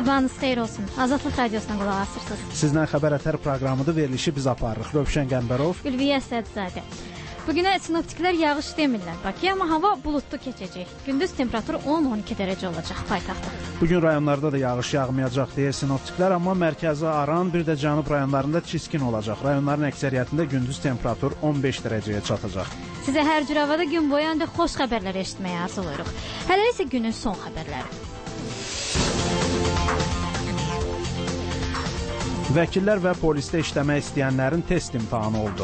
Sabahınız xeyir olsun. Azadlıq Radiosuna qulaq asırsınız. Sizdən xəbər ətər proqramıdır, verilişi biz aparırıq. Rövşən Qəmbərov, Ülviyə Sədzadə. Bugünə sinoptiklər yağış demirlər Bakıya, amma hava bulutlu keçəcək. Gündüz temperaturu 10-12 dərəcə olacaq paytaxtda. Bugün rayonlarda da yağış yağmayacaq deyir sinoptiklər, amma mərkəzi Aran, bir də cənub rayonlarında çiskin olacaq. Rayonların əksəriyyətində gündüz temperatur 15 dərəcəyə çatacaq. Sizə hər cür havada gün boyu ancaq xoş xəbərlər eşitməyə arzulayırıq. Hələ isə günün son xəbərləri. Vəkillər və polisdə işləmək istəyənlərin test imtahanı oldu.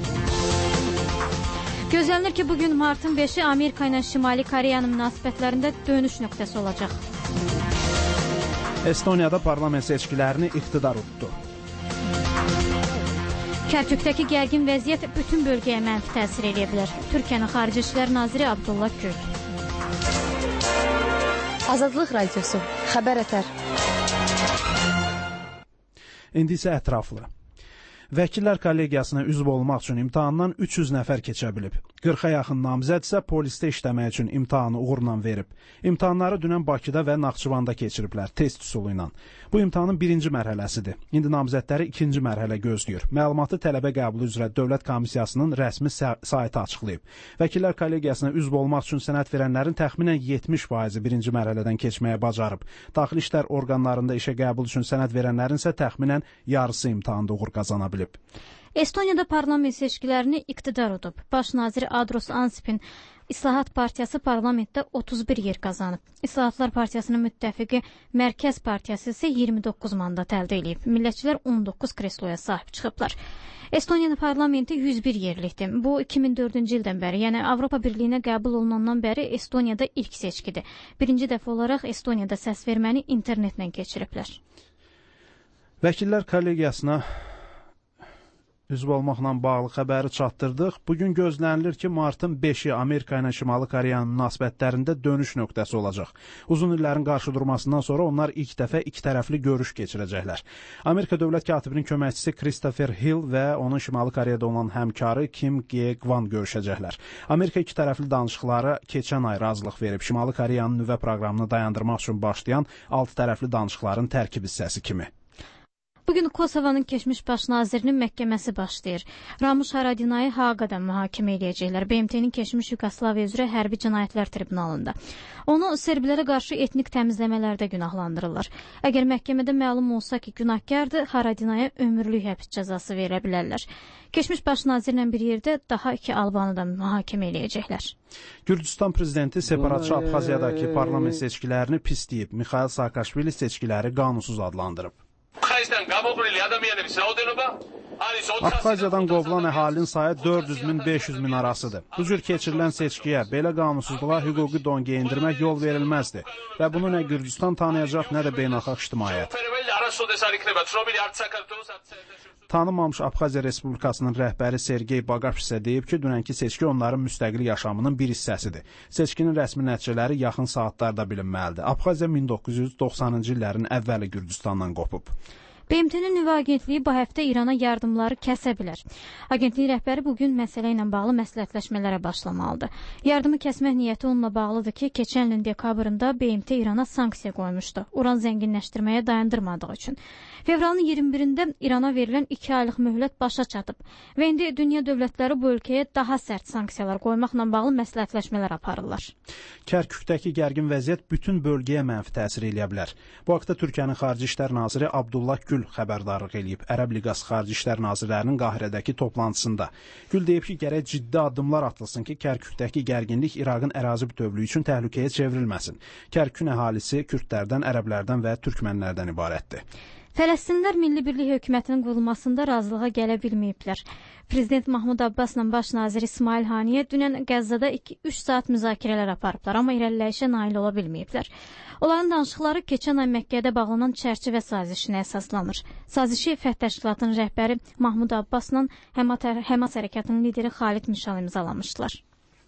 Gözlənilir ki, bugün martın 5-i Amerika ilə Şimali Koreyanın münasibətlərində dönüş nöqtəsi olacaq. Estoniyada parlament seçkilərini iqtidar utdu. Kərkükdəki gərgin vəziyyət bütün bölgəyə mənfi təsir edə bilər. Türkiyənin Xarici İşlər Naziri Abdullah Gül. Azadlıq Radiosu, xəbər ətər. İndi isə ətraflı. Vəkillər kollegiyasına üzv olmaq üçün imtahandan 300 nəfər keçə bilib. 40-a yaxın namizəd isə polisdə işləmək üçün imtahanı uğurla verib. İmtahanları dünən Bakıda və Naxçıvanda keçiriblər, test üsulu ilə. Bu imtahanın birinci mərhələsidir. İndi namizədləri ikinci mərhələ gözləyir. Məlumatı tələbə qəbulu üzrə Dövlət Komissiyasının rəsmi saytı açıqlayıb. Vəkillər kollegiyasına üzv olmaq üçün sənəd verənlərin təxminən 70%-i birinci mərhələdən keçməyə bacarıb. Daxili İşlər orqanlarında işə qəbul üçün sənəd verənlərin isə təxminən yarısı imtahanda uğur qazana bilib. Estoniyada parlament seçkilərini iqtidar udub. Baş nazir Andrus Ansipin İslahat Partiyası parlamentdə 31 yer qazanıb. İslahatlar Partiyasının müttəfiqi Mərkəz Partiyası isə 29 mandat əldə edib. Millətçilər 19 kresloya sahib çıxıblar. Estoniyanın parlamenti 101 yerlikdir. Bu 2004-cü ildən bəri, yəni Avropa Birliyinə qəbul olunandan bəri Estoniyada ilk seçkidir. Birinci dəfə olaraq Estoniyada səs verməni internetlə keçiriblər. Vəkillər kollegiyasına üzv olmaqla bağlı xəbəri çatdırdıq. Bugün gözlənilir ki, martın 5-i Amerika ilə Şimali Koreyanın münasibətlərində dönüş nöqtəsi olacaq. Uzun illərin qarşıdurmasından sonra onlar ilk dəfə iki tərəfli görüş keçirəcəklər. Amerika dövlət katibinin köməkçisi Christopher Hill və onun Şimali Koreyada olan həmkarı Kim Ge-Gwan görüşəcəklər. Amerika iki tərəfli danışıqlara keçən ay razılıq verib. Şimali Koreyanın nüvə proqramını dayandırmaq üçün başlayan 6 tərəfli danışıqların tərkib hissəsi kimi. Bugün Kosovanın keçmiş baş nazirinin məhkəməsi başlayır. Ramush Haradinayı Haqada mühakimə edəcəklər. BMT-nin keçmiş Yugoslaviya üzrə hərbi cinayətlər tribunalında. Onu serbilərə qarşı etnik təmizləmələrdə günahlandırırlar. Əgər məhkəmədə məlum olsa ki, günahkardır, Haradinaya ömürlük həbs cəzası verə bilərlər. Keçmiş baş nazirlə bir yerdə daha 2 Albanı da mühakimə edəcəklər. Gürcüstan prezidenti separatçı Abxaziyadakı parlament seçkilərini pisləyib. Mikhail Saakashvili seçkiləri qanunsuz adlandırıb. Abxaziyadan qovulan əhalinin sayı 400-500 min arasıdır. Bu cür keçirilən seçkiyə belə qanunsuzluğa hüquqi don geyindirmək yol verilməzdi və bunu nə Gürcüstan tanıyacaq, nə də beynəlxalq ictimaiyyət. Tanınmamış Abxaziya Respublikasının rəhbəri Sergey Baqaş isə deyib ki, dünənki seçki onların müstəqil yaşamının bir hissəsidir. Seçkinin rəsmi nəticələri yaxın saatlarda bilinməlidir. Abxaziya 1990-cı illərin əvvəli Gürcüstandan qopub. BMT-nin nüvə agentliyi bu həftə İrana yardımları kəsə bilər. Agentliyin rəhbəri bugün məsələ ilə bağlı məsləhətləşmələrə başlamalıdır. Yardımı kəsmək niyyəti onunla bağlıdır ki, keçən ilin dekabrında BMT İrana sanksiya qoymuşdu, uran zənginləşdirməyə dayandırmadığı üçün. Fevralın 21-də İrana verilən 2 aylıq möhlət başa çatıb və indi dünya dövlətləri bu ölkəyə daha sərt sanksiyalar qoymaqla bağlı məsləhətləşmələr aparırlar. Kərkükdəki gərgin vəziyyət bütün bölgəyə mənfi təsir edə bilər. Bu haqda Türkiyənin Xarici İşlər Naziri Abdullah Gül xəbərdarlıq eləyib Ərəb Liqası Xarici İşlər Nazirlərinin Qahirədəki toplantısında. Gül deyib ki, gərək ciddi addımlar atılsın ki, Kərkükdəki gərginlik İraqın ərazi bütövlüyü üçün təhlükəyə çevrilməsin. Kərkükün əhalisi kürdlərdən, ərəblərdən və türkmənlərdən ibarətdir. Fələstinlər Milli Birlik hökumətinin qurulmasında razılığa gələ bilməyiblər. Prezident Mahmud Abbasla baş nazir İsmail Haniyə dünən Qəzzada 3 saat müzakirələr aparıblar, amma irəliləyişə nail ola bilməyiblər. Onların danışıqları keçən ay Məkkədə bağlanan çərçivə sazişinə əsaslanır. Sazişi Fəth Təşkilatının rəhbəri Mahmud Abbasla Həmas hərəkatının lideri Xalid Mişal imzalamışdılar.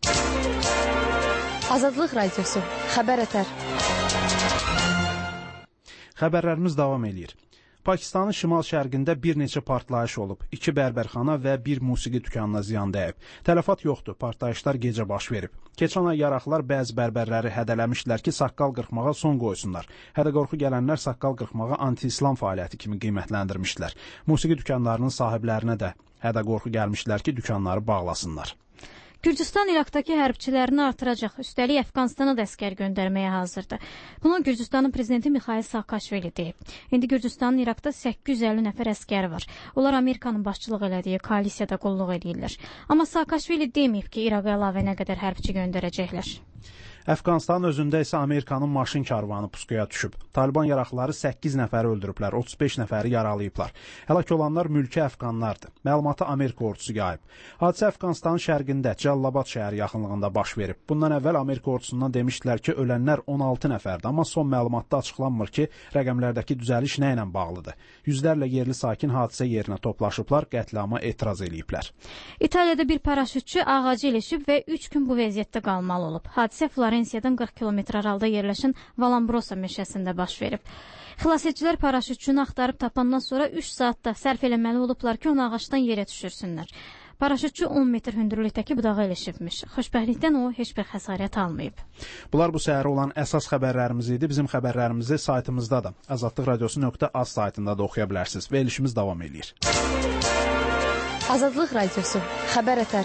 Azadlıq Radiosu, xəbər ətər. Xəbərlərimiz davam edir. Pakistanın şimal-şərqində bir neçə partlayış olub. 2 bərbərxana və 1 musiqi dükanına ziyan dəyib. Tələfat yoxdur, partlayışlar gecə baş verib. Keçən ay yaraqlar bəzi bərbərləri hədələmişdilər ki, saqqal qırxmağa son qoysunlar. Hədə-qorxu gələnlər saqqal qırxmağı anti-İslam fəaliyyəti kimi qiymətləndirmişdilər. Musiqi dükanlarının sahiblərinə də hədə-qorxu gəlmişdilər ki, dükanları bağlasınlar. Gürcüstan İraqdakı hərbçilərini artıracaq, üstəlik Əfqanistana da əskər göndərməyə hazırdır. Bunu Gürcüstanın prezidenti Mikhail Saakashvili deyib. İndi Gürcüstanın İraqda 850 nəfər əskəri var. Onlar Amerikanın başçılıq elədiyi koalisiyada qulluq edirlər. Amma Saakashvili deməyib ki, İraqa əlavə nə qədər hərbçi göndərəcəklər. Əfqanistanın özündə isə Amerikanın maşın karvanı puskuya düşüb. Taliban yaraqları 8 nəfəri öldürüblər, 35 nəfəri yaralayıblar. Həlak olanlar mülki əfqanlardır. Məlumatı Amerika ordusu yayıb. Hadisə Əfqanistanın şərqində Cəlilabad şəhəri yaxınlığında baş verib. Bundan əvvəl Amerika ordusundan demişdilər ki, ölənlər 16 nəfərdir, amma son məlumatda açıqlanmır ki, rəqəmlərdəki düzəliş nə ilə bağlıdır. Yüzlərlə yerli sakin hadisə yerinə toplaşıblar, qətliama etiraz ediblər. İtaliyada bir paraşütçü ağacı ilişib və 3 gün bu vəziyyətdə qalmalı olub. Hadisə Florensiyadan 40 kilometr aralıda yerləşən Valambrosa meşəsində baş verib. Xilasedicilər paraşütçünü axtarıb tapandan sonra 3 saatda sərf eləməli olublar ki, onu ağacdan yerə düşürsünlər. Paraşütçü 10 metr hündürlükdəki budağa ilişibmiş. Xoşbəxtlikdən o heç bir xəsarət almayıb. Bunlar bu səhər olan əsas xəbərlərimiz idi. Bizim xəbərlərimizi saytımızda da, azadlıqradiosu.az saytında da oxuya bilərsiniz. Və verilişimiz davam edir. Azadlıq Radiosu, xəbər ətər.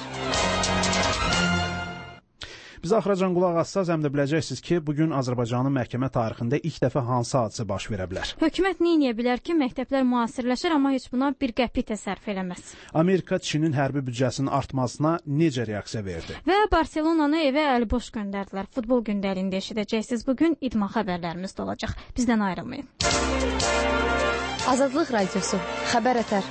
Biz axıracan qulaq assaz, həm də biləcəksiniz ki, bugün Azərbaycanın məhkəmə tarixində ilk dəfə hansı hadisə baş verə bilər? Hökumət neyniyə bilər ki, məktəblər müasirləşir, amma heç buna bir qəpik də sərf eləməz. Amerika Çinin hərbi büdcəsinin artmasına necə reaksiya verdi? Və Barselonanı evə əliboş göndərdilər. Futbol gündəliyində eşidəcəksiniz. Bugün idman xəbərlərimiz də olacaq. Bizdən ayrılmayın. Azadlıq Radiosu, xəbər ətər.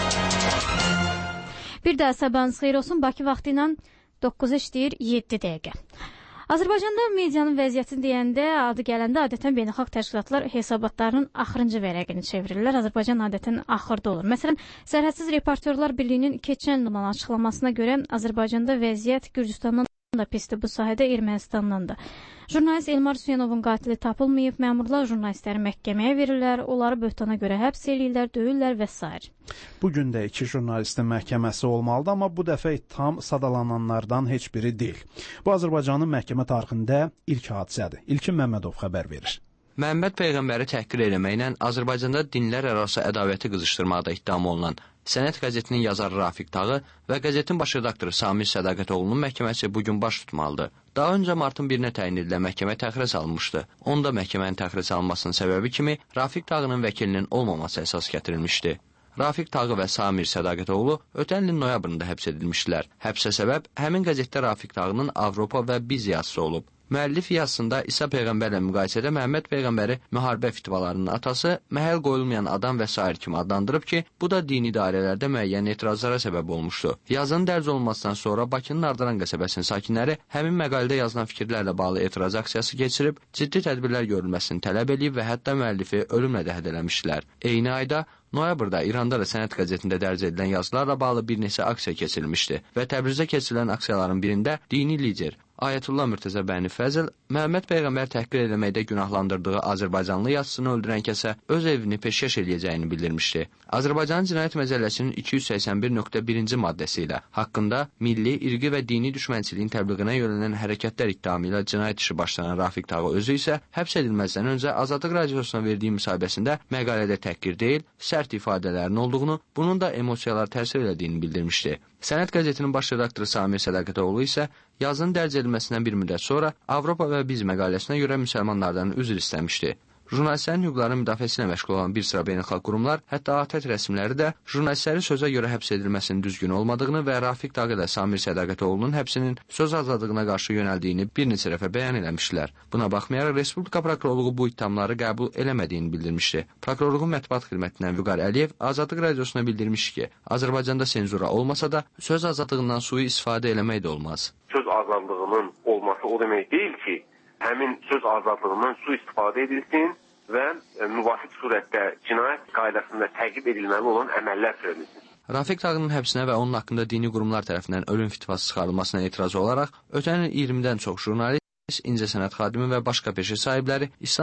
Bir daha sabahınız xeyir olsun. Bakı vaxtı ilə 9 işləyir 7 dəqiqə. Azərbaycanda medianın vəziyyətini deyəndə, adı gələndə adətən beynəlxalq təşkilatlar hesabatlarının axırıncı vərəqini çevirirlər. Azərbaycan adətən axırda olur. Məsələn, Sərhədsiz Reportyorlar Birliyinin keçən il açıqlamasına görə Azərbaycanda vəziyyət Gürcüstandan da pisdir, bu sahədə Ermənistandan da. Jurnalist Elmar Hüseynovun qatili tapılmayıb, məmurlar jurnalistləri məhkəməyə verirlər, onları böhtana görə həbs eləyirlər, döyürlər və s. Bugün də 2 jurnalistin məhkəməsi olmalıdır, amma bu dəfə tam sadalananlardan heç biri deyil. Bu Azərbaycanın məhkəmə tarixində ilk hadisədir. İlkin Məmmədov xəbər verir. Məhəmməd Peyğəmbəri təhqir eləməklə Azərbaycanda dinlər arası ədavəti qızışdırmaqda ittiham olunan Sənət qəzetinin yazarı Rafiq Tağı və qəzetin baş redaktoru Samir Sədaqətoğlu'nun məhkəməsi bugün baş tutmalıdır. Daha öncə martın 1-nə təyin edilən məhkəmə təxirə salınmışdı. Onda məhkəmənin təxirə salınmasının səbəbi kimi Rafiq Tağının vəkilinin olmaması əsas gətirilmişdi. Rafiq Tağı və Samir Sədaqətoğlu ötən ilin noyabrında həbs edilmişdilər. Həbsə səbəb həmin qəzetdə Rafiq Tağının Avropa və Biz yazısı olub. Müəllif yazısında İsa Peyğəmbərlə müqayisədə Məhəmməd Peyğəmbəri müharibə fitvalarının atası, məhəl qoyulmayan adam və s. kimi adlandırıb ki, bu da dini dairələrdə müəyyən etirazlara səbəb olmuşdu. Yazının dərc olunmasından sonra Bakının Ardaran qəsəbəsinin sakinləri həmin məqalədə yazılan fikirlərlə bağlı etiraz aksiyası keçirib, ciddi tədbirlər görülməsini tələb edib və hətta müəllifi ölümlə də hədələmişdilər. Eyni ayda noyabrda İranda da Sənət qəzetində dərc edilən yazılarla bağlı bir neçə aksiya keçirilmişdi və Təbrizdə keçirilən aksiyaların birində dini lider Ayətullah Mürtəzə Bəni Fəzl, Məhəmməd Peyğəmbər təhqir eləməkdə günahlandırdığı Azərbaycanlı yazısını öldürən kəsə öz evini peşkəş eləyəcəyini bildirmişdi. Azərbaycan Cinayət Məcəlləsinin 281.1-ci maddəsi ilə haqqında milli, irqi və dini düşmənçiliyin təbliğinə yönələn hərəkətlər ittihamı ilə cinayət işi başlanan Rafiq Tağı özü isə həbs edilməzdən öncə Azadlıq Radiosuna verdiyi müsahibəsində məqalədə təhqir deyil, sərt ifadələrin olduğunu, bunun da emosiyalar təsir elədiyini bildirmişdi. Sənət qəzetinin baş redaktoru Samir Sədaqətoğlu isə yazının dərc edilməsindən bir müddət sonra Avropa və Biz məqaləsinə görə müsəlmanlardan üzr istəmişdi. Jurnalistlərin hüquqlarının müdafiəsi ilə məşğul olan bir sıra beynəlxalq qurumlar, hətta ATƏT rəsmiləri də jurnalistlərin sözə görə həbs edilməsinin düzgün olmadığını və Rafiq Tağı ilə Samir Sədaqətoğlu'nun həbsinin söz azadlığına qarşı yönəldiyini bir neçə dəfə bəyan eləmişdilər. Buna baxmayaraq Respublika Prokurorluğu bu ittihamları qəbul eləmədiyini bildirmişdi. Prokurorluğun mətbuat xidmətindən Vüqar Əliyev Azadlıq Radiosuna bildirmiş ki, Azərbaycanda senzura olmasa da söz azadlığından sui-istifadə eləmək də olmaz. Söz azadlığının olması o demək deyil ki, həmin söz azadlığından sui-istifadə edilsin və müvafiq surətdə cinayət qaydasında təqib edilməli olan əməllər törədilsin. Rafiq Tağının həbsinə və onun haqqında dini qurumlar tərəfindən ölüm fitvası çıxarılmasına etiraz olaraq, ötən il 20-dən çox jurnalist, incəsənət xadimi və başqa peşə sahibləri İslam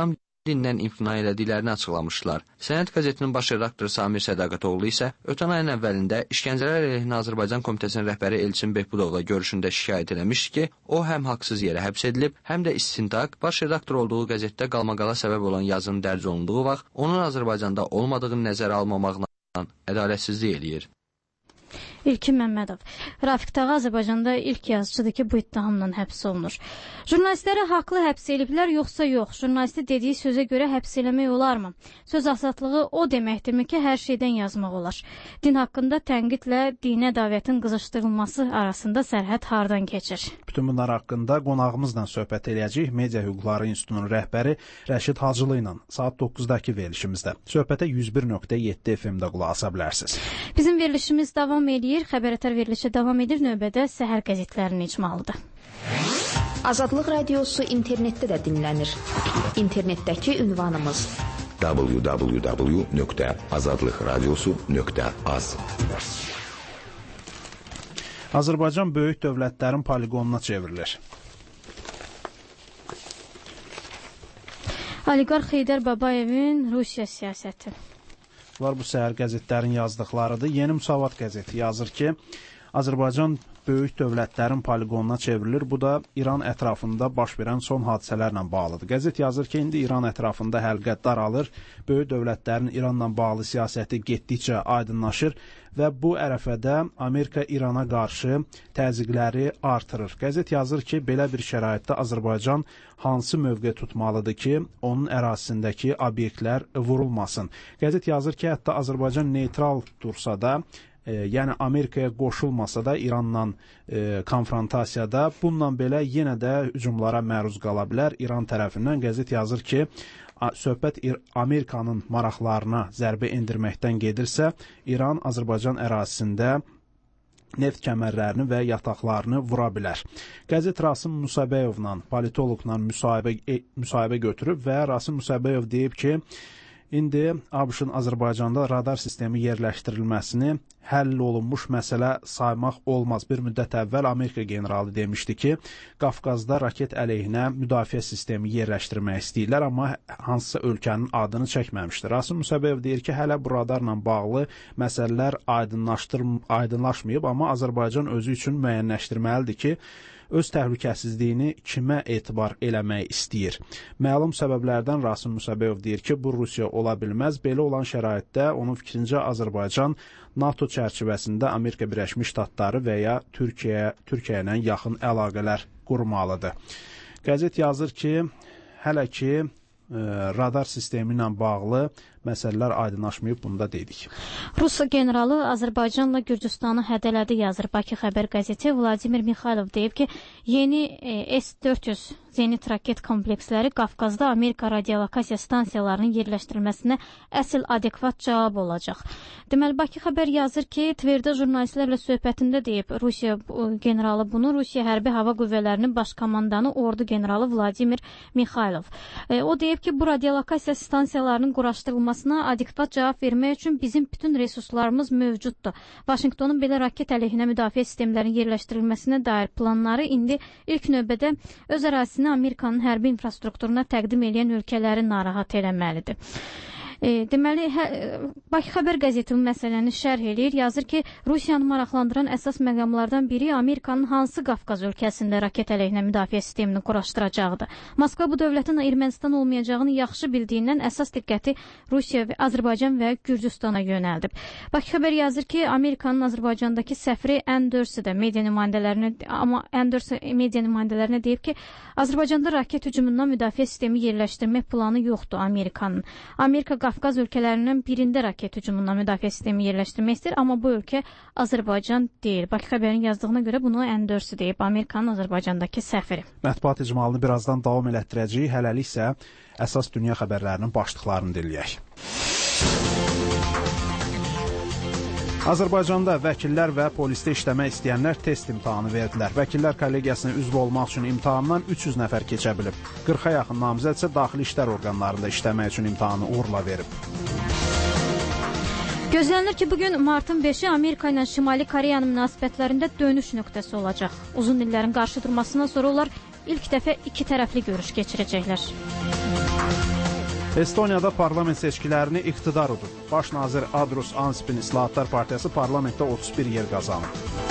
dindən imtina elədiklərini açıqlamışdılar. Sənət qəzetinin baş redaktoru Samir Sədaqətoğlu isə ötən ayın əvvəlində İşgəncələr əleyhinə Azərbaycan Komitəsinin rəhbəri Elçin Behbudovla görüşündə şikayət eləmişdi ki, o həm haqsız yerə həbs edilib, həm də istintaq baş redaktor olduğu qəzetdə qalmaqala səbəb olan yazının dərc olunduğu vaxt onun Azərbaycanda olmadığını nəzərə almamaqla ədalətsizlik eləyir. İlkin Məmmədov. Rafiq Tağı Azərbaycanda ilk yazıcıdır ki, bu ittihamla həbs olunur. Jurnalistləri haqlı həbs ediblər, yoxsa yox? Jurnalisti dediyi sözə görə həbs eləmək olarmı? Söz azadlığı o deməkdirmi ki, hər şeydən yazmaq olar? Din haqqında tənqidlə dinə davetin qızışdırılması arasında sərhəd hardan keçir? Bütün bunlar haqqında qonağımızla söhbət eləyəcəyik. Media Hüquqları İnstitutunun rəhbəri Rəşid Hacılı ilə saat 9-dakı verilişimizdə. Söhbətə 101.7 FM-də qulaq asa bilərsiniz. Bizim verilişimiz davam edir. Xəbərətər verilişi davam edir. Növbədə səhər qəzetlərinin icmalıdır. Azadlıq radiosu internetdə də dinlənir. İnternetdəki ünvanımız www.azadlıqradiosu.az. Azərbaycan böyük dövlətlərin poligonuna çevrilir. Oliqarx Heydər Babayevin Rusiya siyasəti. Bunlar bu səhər qəzetlərin yazdıqlarıdır. Yeni Müsavat qəzeti yazır ki, Azərbaycan böyük dövlətlərin poligonuna çevrilir. Bu da İran ətrafında baş verən son hadisələrlə bağlıdır. Qəzet yazır ki, indi İran ətrafında həlqə daralır. Böyük dövlətlərin İranla bağlı siyasəti getdikcə aydınlaşır və bu ərəfədə Amerika İrana qarşı təzyiqləri artırır. Qəzet yazır ki, belə bir şəraitdə Azərbaycan hansı mövqe tutmalıdır ki, onun ərazisindəki obyektlər vurulmasın. Qəzet yazır ki, hətta Azərbaycan neytral dursa da, yəni Amerikaya qoşulmasa da İranla konfrontasiyada bununla belə yenə də hücumlara məruz qala bilər İran tərəfindən. Qəzet yazır ki, söhbət Amerikanın maraqlarına zərbə endirməkdən gedirsə, İran Azərbaycan ərazisində neft kəmərlərini və yataqlarını vura bilər. Qəzet Rasim Musabəyevlə, politoloqla müsahibə götürüb və Rasim Musabəyev deyib ki, İndi ABŞ-ın Azərbaycanda radar sistemi yerləşdirilməsini həll olunmuş məsələ saymaq olmaz. Bir müddət əvvəl Amerika generalı demişdi ki, Qafqazda raket əleyhinə müdafiə sistemi yerləşdirmək istəyirlər, amma hansısa ölkənin adını çəkməmişdir. Rasim Musabəyev deyir ki, hələ bu radarla bağlı məsələlər aydınlaşmayıb, amma Azərbaycan özü üçün müəyyənləşdirməlidir ki, öz təhlükəsizliyini kimə etibar eləmək istəyir. Məlum səbəblərdən Rasim Musabəyev deyir ki, bu Rusiya ola bilməz. Belə olan şəraitdə onun fikrincə Azərbaycan NATO çərçivəsində Amerika Birləşmiş Ştatları və ya Türkiyə ilə yaxın əlaqələr qurmalıdır. Qəzet yazır ki, hələ ki radar sistemi ilə bağlı məsələlər aydınlaşmayıb, bunu da dedik. Rus generalı Azərbaycanla Gürcüstanı hədələdi, yazır Bakı Xəbər qəzeti. Vladimir Mikhailov deyib ki, yeni S-400 zenit raket kompleksləri Qafqazda Amerika radiolokasiya stansiyalarının yerləşdirilməsinə əsl adekvat cavab olacaq. Deməli, Bakı Xəbər yazır ki, Tverdə jurnalistlərlə söhbətində deyib Rusiya generalı bunu, Rusiya Hərbi Hava Qüvvələrinin baş komandanı ordu generalı Vladimir Mikhailov. O deyib ki, bu radiolokasiya stansiyalarının quraşdırılmasına adekvat cavab vermək üçün bizim bütün resurslarımız mövcuddur. Vaşinqtonun belə raket əleyhinə müdafiə sistemlərinin yerləşdirilməsinə dair planları indi ilk növbədə öz ərazisini Amerikanın hərbi infrastrukturuna təqdim edən ölkələri narahat eləməlidir. Deməli, Bakı Xəbər qəzeti məsələni şərh eləyir, yazır ki, Rusiyanı maraqlandıran əsas məqamlardan biri Amerikanın hansı Qafqaz ölkəsində raket əleyhinə müdafiə sistemini quraşdıracağıdır. Moskva bu dövlətin Ermənistan olmayacağını yaxşı bildiyindən əsas diqqəti Rusiya və Azərbaycan və Gürcüstana yönəldib. Bakı Xəbər yazır ki, Amerikanın Azərbaycandakı səfiri Anders'ı da media nümayəndələrinə deyib ki, Azərbaycanda raket hücumundan müdafiə sistemi yerləşdirmək planı yoxdur Amerikanın. Amerika Qafqaz ölkələrindən birində raket hücumundan müdafiə sistemi yerləşdirmək istəyir, amma bu ölkə Azərbaycan deyil. Bakı Xəbərin yazdığına görə bunu Anders'ı deyib, Amerikanın Azərbaycandakı səfiri. Mətbuat icmalını birazdan davam elətdirəcəyik. Hələlik isə əsas dünya xəbərlərinin başlıqlarını dinləyək. Azərbaycanda vəkillər və polisdə işləmək istəyənlər test imtahanı verdilər. Vəkillər kollegiyasına üzv olmaq üçün imtahandan 300 nəfər keçə bilib. 40-a yaxın namizəd isə daxili işlər orqanlarında işləmək üçün imtahanı uğurla verib. Gözlənilir ki, bugün martın 5-i Amerika ilə Şimali Koreyanın münasibətlərində dönüş nöqtəsi olacaq. Uzun illərin qarşıdurmasından sonra onlar ilk dəfə iki tərəfli görüş keçirəcəklər. Estoniyada parlament seçkilərini iqtidar udub. Baş nazir Andrus Ansipin İslahatlar Partiyası parlamentdə 31 yer qazanıb.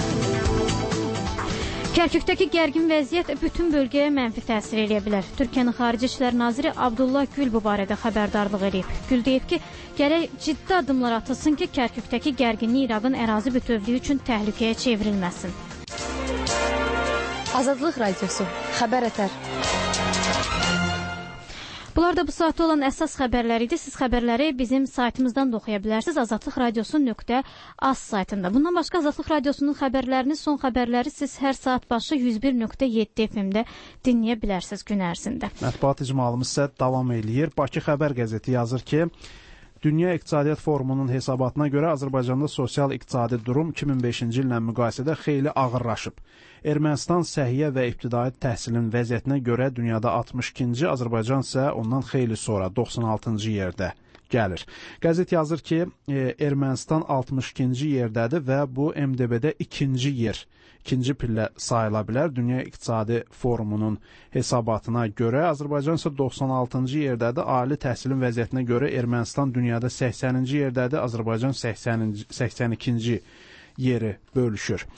Kərkükdəki gərgin vəziyyət bütün bölgəyə mənfi təsir edə bilər. Türkiyənin Xarici İşlər Naziri Abdullah Gül bu barədə xəbərdarlıq edib. Gül deyib ki, gərək ciddi addımlar atılsın ki, Kərkükdəki gərginlik İraqın ərazi bütövlüyü üçün təhlükəyə çevrilməsin. Azadlıq Radiosu, Xəbər Ətər. Bunlar da bu saatda olan əsas xəbərlər idi. Siz xəbərləri bizim saytımızdan da oxuya bilərsiniz. azadlıqradiosu.az saytında. Bundan başqa Azadlıq Radiosunun xəbərlərini, son xəbərləri siz hər saat başı 101.7 FM-də dinləyə bilərsiniz gün ərzində. Mətbuat icmalımız isə davam eləyir. Bakı Xəbər qəzeti yazır ki, Dünya İqtisadiyyat Forumunun hesabatına görə Azərbaycanda sosial-iqtisadi durum 2005-ci illə müqayisədə xeyli ağırlaşıb. Ermənistan səhiyyə və ibtidai təhsilin vəziyyətinə görə dünyada 62-ci, Azərbaycan isə ondan xeyli sonra 96-cı yerdə gəlir. Qəzet yazır ki, Ermənistan 62-ci yerdədir və bu MDB-də ikinci pillə sayıla bilər. Dünya İqtisadi Forumunun hesabatına görə Azərbaycan isə 96-cı yerdədir. Ali təhsilin vəziyyətinə görə Ermənistan dünyada 80-ci yerdədir, Azərbaycan 82-ci yeri bölüşür.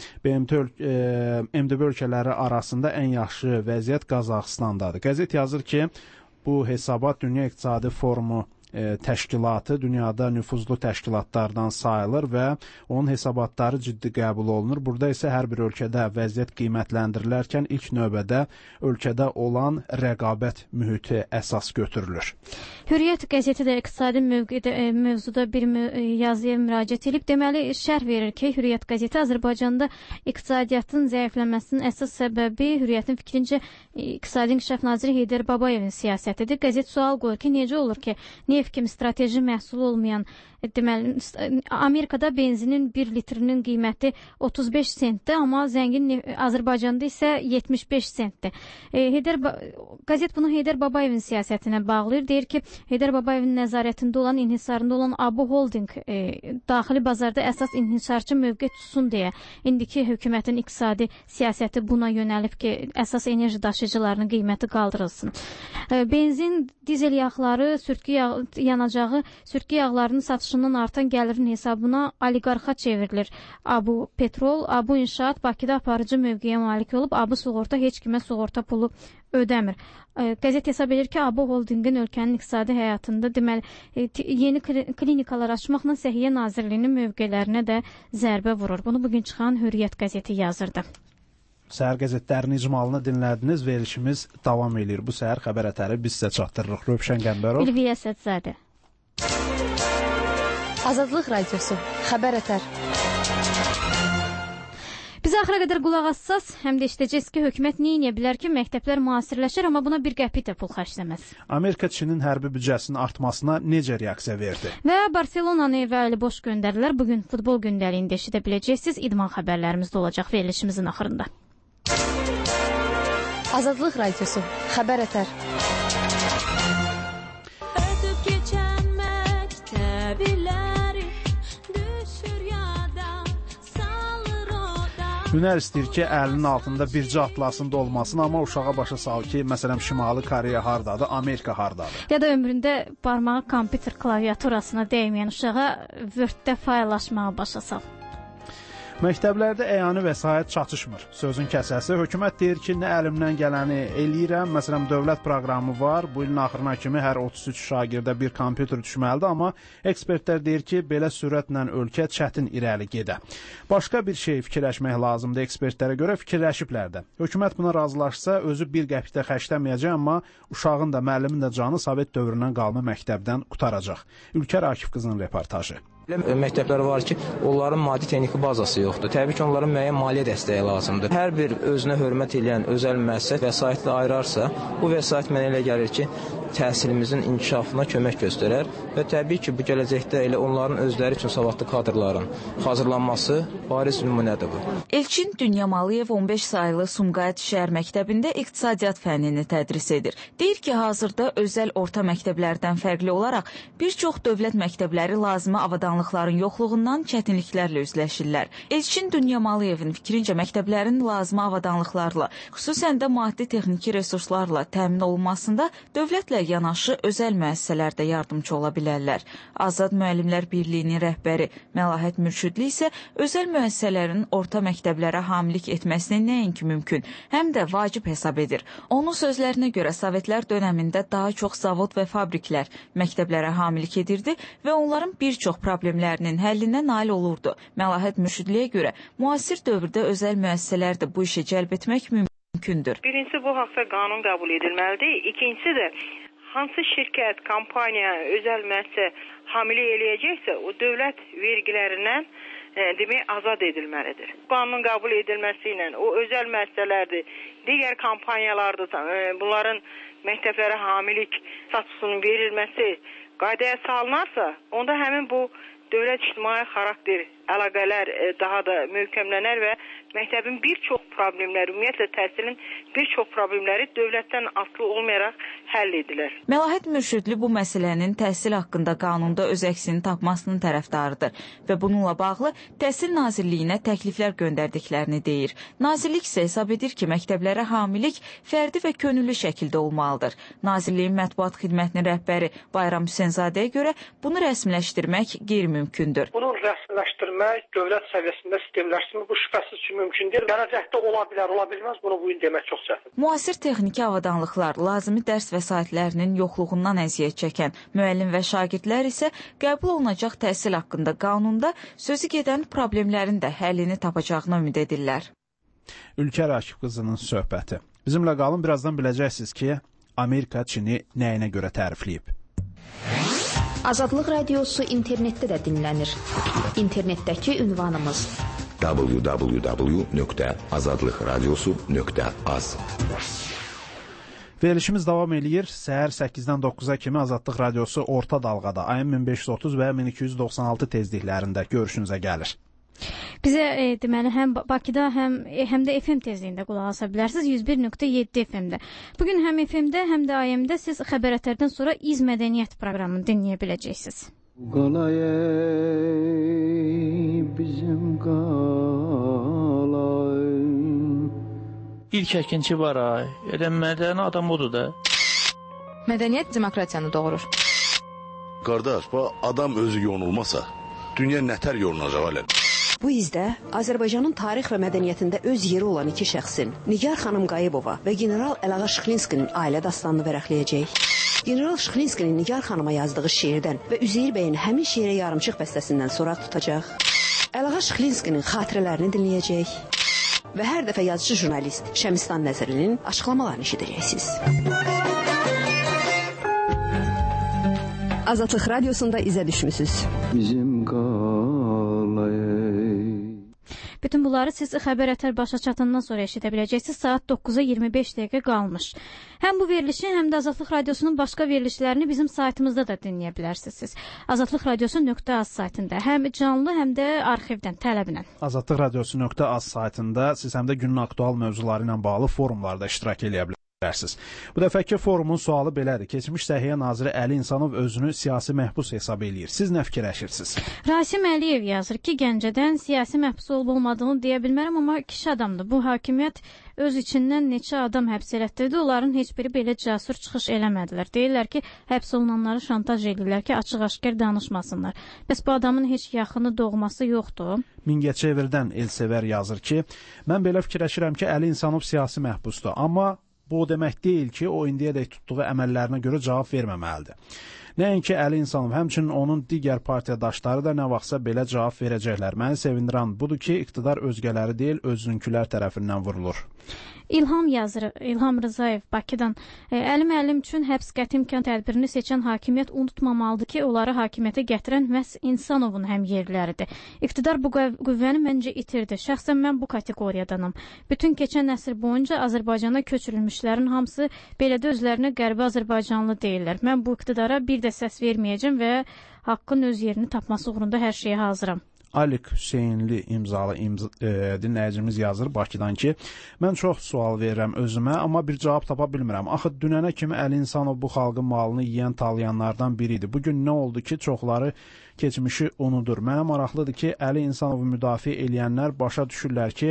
MDB ölkələri arasında ən yaxşı vəziyyət Qazaxıstandadır. Qəzet yazır ki, bu hesabat Dünya İqtisadi Forumu təşkilatı dünyada nüfuzlu təşkilatlardan sayılır və onun hesabatları ciddi qəbul olunur. Burada isə hər bir ölkədə vəziyyət qiymətləndirilərkən ilk növbədə ölkədə olan rəqabət mühiti əsas götürülür. Hürriyyət qəzeti də iqtisadi mövzuda bir yazıya müraciət edib. Deməli, şərh verir ki, Hürriyyət qəzeti Azərbaycanda iqtisadiyyatın zəifləməsinin əsas səbəbi Hürriyyətin fikrincə İqtisadi İnkişaf Naziri Heydər Babayevin siyasətidir. Qəzet sual qoyur ki, necə olur ki, neft kimi strateji məhsulu olmayan, deməli, Amerikada benzinin 1 litrinin qiyməti 35 sentdir, amma zəngin Azərbaycanda isə 75 sentdir. Qəzet bunu Heydər Babayevin siyasətinə bağlayır. Deyir ki, Heydər Babayevin nəzarətində olan, inhisarında olan Abu Holding daxili bazarda əsas inhisarçı mövqe tutsun deyə indiki hökumətin iqtisadi siyasəti buna yönəlib ki, əsas enerji daşıyıcılarının qiyməti qaldırılsın. Benzin, dizel yağları, yanacağı, sürtkü yağlarının satışından artan gəlirin hesabına oliqarxa çevrilir. Abu Petrol, Abu İnşaat Bakıda aparıcı mövqeyə malik olub, Abu Sığorta heç kimə sığorta pulu ödəmir. Qəzet hesab edir ki, Abu Holdingin ölkənin iqtisadi həyatında deməli yeni klinikalar açmaqla Səhiyyə Nazirliyinin mövqelərinə də zərbə vurur. Bunu bugün çıxan Hürriyyət qəzeti yazırdı. Səhər qəzetlərinin icmalını dinlədiniz. Verilişimiz davam edir. Bu səhər xəbər ətəri biz sizə çatdırırıq. Rövşən Qəmbərov, İlviyə Sədzadə. Azadlıq Radiosu, Xəbər Ətər. Biz axıra qədər qulaq assaz, həm də işləyəcəyiz ki, hökumət nə edə bilər ki, məktəblər müasirləşir, amma buna bir qəpik də pul xərcləməz. Amerika Çinin hərbi büdcəsinin artmasına necə reaksiya verdi? Və Barselonanı və əli boş göndərdilər. Bugün futbol gündəliyində eşidə biləcəksiniz. İdman xəbərlərimizdə olacaq verilişimizin axırında. Azadlıq Radiosu, Xəbər Ətər. Hünər istəyir ki, əlinin altında bircə atlasında olmasın, amma uşağa başa sal ki, məsələn, Şimali Koreya hardadır, Amerika hardadır. Ya da ömründə barmağı kompüter klaviaturasına dəyməyən uşağa Word-də fayllaşmağı başa sal. Məktəblərdə əyani vəsait çatışmır. Sözün kəsəsi, hökumət deyir ki, nə əlimdən gələni eləyirəm. Məsələn, dövlət proqramı var. Bu ilin axırına kimi hər 33 şagirdə bir kompüter düşməlidir, amma ekspertlər deyir ki, belə sürətlə ölkə çətin irəli gedə. Başqa bir şey fikirləşmək lazımdır ekspertlərə görə, fikirləşiblər də. Hökumət buna razılaşsa, özü bir qəpikdə xərcləməyəcək, amma uşağın da, müəllimin də canı Sovet dövründən qalma məktəbdən qutaracaq. Ülkər Akif qızının reportajı. Məktəblər var ki, onların maddi-texniki bazası yoxdur. Təbii ki, onların müəyyən maliyyə dəstəyi lazımdır. Hər bir özünə hörmət edən özəl müəssisə vəsaitlə ayırarsa, bu vəsait mənə elə gəlir ki, təhsilimizin inkişafına kömək göstərər və təbii ki, bu gələcəkdə elə onların özləri üçün savadlı kadrların hazırlanması bariz nümunədir bu. Elçin Dünyamalıyev 15 saylı Sumqayıt şəhər məktəbində iqtisadiyyat fənnini tədris edir. Deyir ki, hazırda özəl orta məktəblərdən fərqli olaraq bir çox dövlət məktəbləri lazımi avadanlıqların yoxluğundan çətinliklərlə üzləşirlər. Elçin Dünyamalıyevin fikrincə məktəblərin lazımi avadanlıqlarla, xüsusən də maddi-texniki resurslarla təmin olunmasında dövlətlə yanaşı özəl müəssisələr də yardımcı ola bilərlər. Azad Müəllimlər Birliyinin rəhbəri Məlahət Mürşidli isə özəl müəssisələrin orta məktəblərə hamilik etməsini nəinki mümkün, həm də vacib hesab edir. Onun sözlərinə görə Sovetlər dönəmində daha çox zavod və fabriklər məktəblərə hamilik edirdi və onların bir çox problemlərinin həllinə nail olurdu. Məlahət Mürşidliyə görə müasir dövrdə özəl müəssisələr də bu işə cəlb etmək mümkündür. Birincisi bu haqda qanun qəbul edilməlidir. İkincisi də hansı şirkət, kampaniya, özəl müəssisə hamilik eləyəcəksə, o dövlət vergilərindən demək azad edilməlidir. Qanun qəbul edilməsi ilə o özəl müəssisələrdir, digər kampaniyalardır, bunların məktəblərə hamilik statusunun verilməsi qaydaya salınarsa, onda həmin bu dövlət ictimai xarakter əlaqələr daha da möhkəmlənər və məktəbin bir çox problemləri, ümumiyyətlə təhsilin bir çox problemləri dövlətdən asılı olmayaraq həll edilir. Məlahət Mürşidli bu məsələnin təhsil haqqında qanunda öz əksini tapmasının tərəfdarıdır və bununla bağlı Təhsil Nazirliyinə təkliflər göndərdiklərini deyir. Nazirlik isə hesab edir ki, məktəblərə hamilik fərdi və könüllü şəkildə olmalıdır. Nazirliyin mətbuat xidmətinin rəhbəri Bayram Hüseynzadəyə görə bunu rəsmiləşdirmək qeyri-mümkündür. Bunu rəsmiləşdirmək, dövlət səviyyəsində sistemləşdirmək bu şübhəsiz ki, mümkün deyil. Gələcəkdə ola bilər, ola bilməz, bunu bu gün demək çox çətindir. Müasir texniki avadanlıqlar, lazımi dərs vəsaitlərinin yoxluğundan əziyyət çəkən müəllim və şagirdlər isə qəbul olunacaq təhsil haqqında qanunda sözü gedən problemlərin də həllini tapacağına ümid edirlər. Ülkər Akif qızının söhbəti. Bizimlə qalın, birazdan biləcəksiniz ki, Amerika Çini nəyinə görə tərifləyib. Azadlıq radiosu internetdə də dinlənir. İnternetdəki ünvanımız www.azadlıqradiosu.az. Verilişimiz davam eləyir. Səhər 8-dən 9-a kimi Azadlıq radiosu orta dalğada AM 1530 və 1296 tezliklərində görüşünüzə gəlir. Bizə deməli həm Bakıda, həm də FM tezliyində qulaq asa bilərsiniz 101.7 FM-də. Bugün həm FM-də, həm də AM-də siz xəbər ətərdən sonra İz Mədəniyyət proqramını dinləyə biləcəksiniz. Qalay bizim qalay. İlk əkinçi var ay. Elə mədəni adam odur da. Mədəniyyət demokratiyanı doğurur. Qardaş, bu adam özü yonulmasa, dünya nətər yonulacaq alə? Bu izdə Azərbaycanın tarix və mədəniyyətində öz yeri olan iki şəxsin, Nigar xanım Qayıbova və general Əlağa Şıxlinskinin ailə dastanını vərəqləyəcək. General Şıxlinskinin Nigar xanıma yazdığı şeirdən və Üzeyir bəyin həmin şeirə yarımçıq bəstəsindən sonra tutacaq. Əlağa Şıxlinskinin xatirələrini dinləyəcək və hər dəfə yazıcı jurnalist Şəmistan Nəzərinin açıqlamalarını eşidəcəksiniz. Azadlıq radiosunda izə düşmüsünüz. Bizim qalay. Bütün bunları siz xəbər ətər başa çatandan sonra eşidə biləcəksiniz. Saat 9-a 25 dəqiqə qalmış. Həm bu verilişi, həm də Azadlıq radiosunun başqa verilişlərini bizim saytımızda da dinləyə bilərsiniz. Azadlıqradiosu.az saytında həm canlı, həm də arxivdən tələblə. Azadlıqradiosu.az saytında siz həm də günün aktual mövzuları ilə bağlı forumlarda iştirak edə bilərsiniz. Bu dəfəki forumun sualı belədir. Keçmiş Səhiyyə Naziri Əli İnsanov özünü siyasi məhbus hesab eləyir. Siz nə fikirləşirsiniz? Rasim Əliyev yazır ki, Gəncədən siyasi məhbus olub-olmadığını deyə bilmərəm, amma kişi adamdır. Bu hakimiyyət öz içindən neçə adam həbs elətdirdi, onların heç biri belə cəsur çıxış eləmədilər. Deyirlər ki, həbs olunanları şantaj edirlər ki, açıq-aşkar danışmasınlar. Bəs bu adamın heç yaxını doğması yoxdur. Mingəçevirdən Elsevər yazır ki, mən belə fikirləşirəm ki, Əli İnsanov siyasi məhbusdur, amma bu o demək deyil ki, o indiyədək tutduğu əməllərinə görə cavab verməməlidir. Nəinki Əli İnsanov, həmçinin onun digər partiyadaşları da nə vaxtsa belə cavab verəcəklər. Məni sevindirən budur ki, iqtidar özgələri deyil, özünkülər tərəfindən vurulur. İlham yazır, İlham Rızayev Bakıdan. Əli müəllim üçün həbs qəti imkan tədbirini seçən hakimiyyət unutmamalıdır ki, onları hakimiyyətə gətirən məhz İnsanovun həmyerliləridir. İqtidar bu qüvvəni məncə itirdi. Şəxsən mən bu kateqoriyadanam. Bütün keçən nəsil boyunca Azərbaycana köçürülmüşlərin hamısı belə də özlərinə qərbi Azərbaycanlı deyirlər. Mən bu iqtidara bir də səs verməyəcəm və haqqın öz yerini tapması uğrunda hər şeyə hazıram. Alik Hüseynli imzalı dinləyicimiz yazır Bakıdan ki, mən çox sual verirəm özümə, amma bir cavab tapa bilmirəm. Axı dünənə kimi Əli İnsanov bu xalqın malını yeyən talayanlardan biri idi. Bugün nə oldu ki, çoxları keçmişi unudur. Mənə maraqlıdır ki, Əli İnsanovu müdafiə eləyənlər başa düşürlər ki,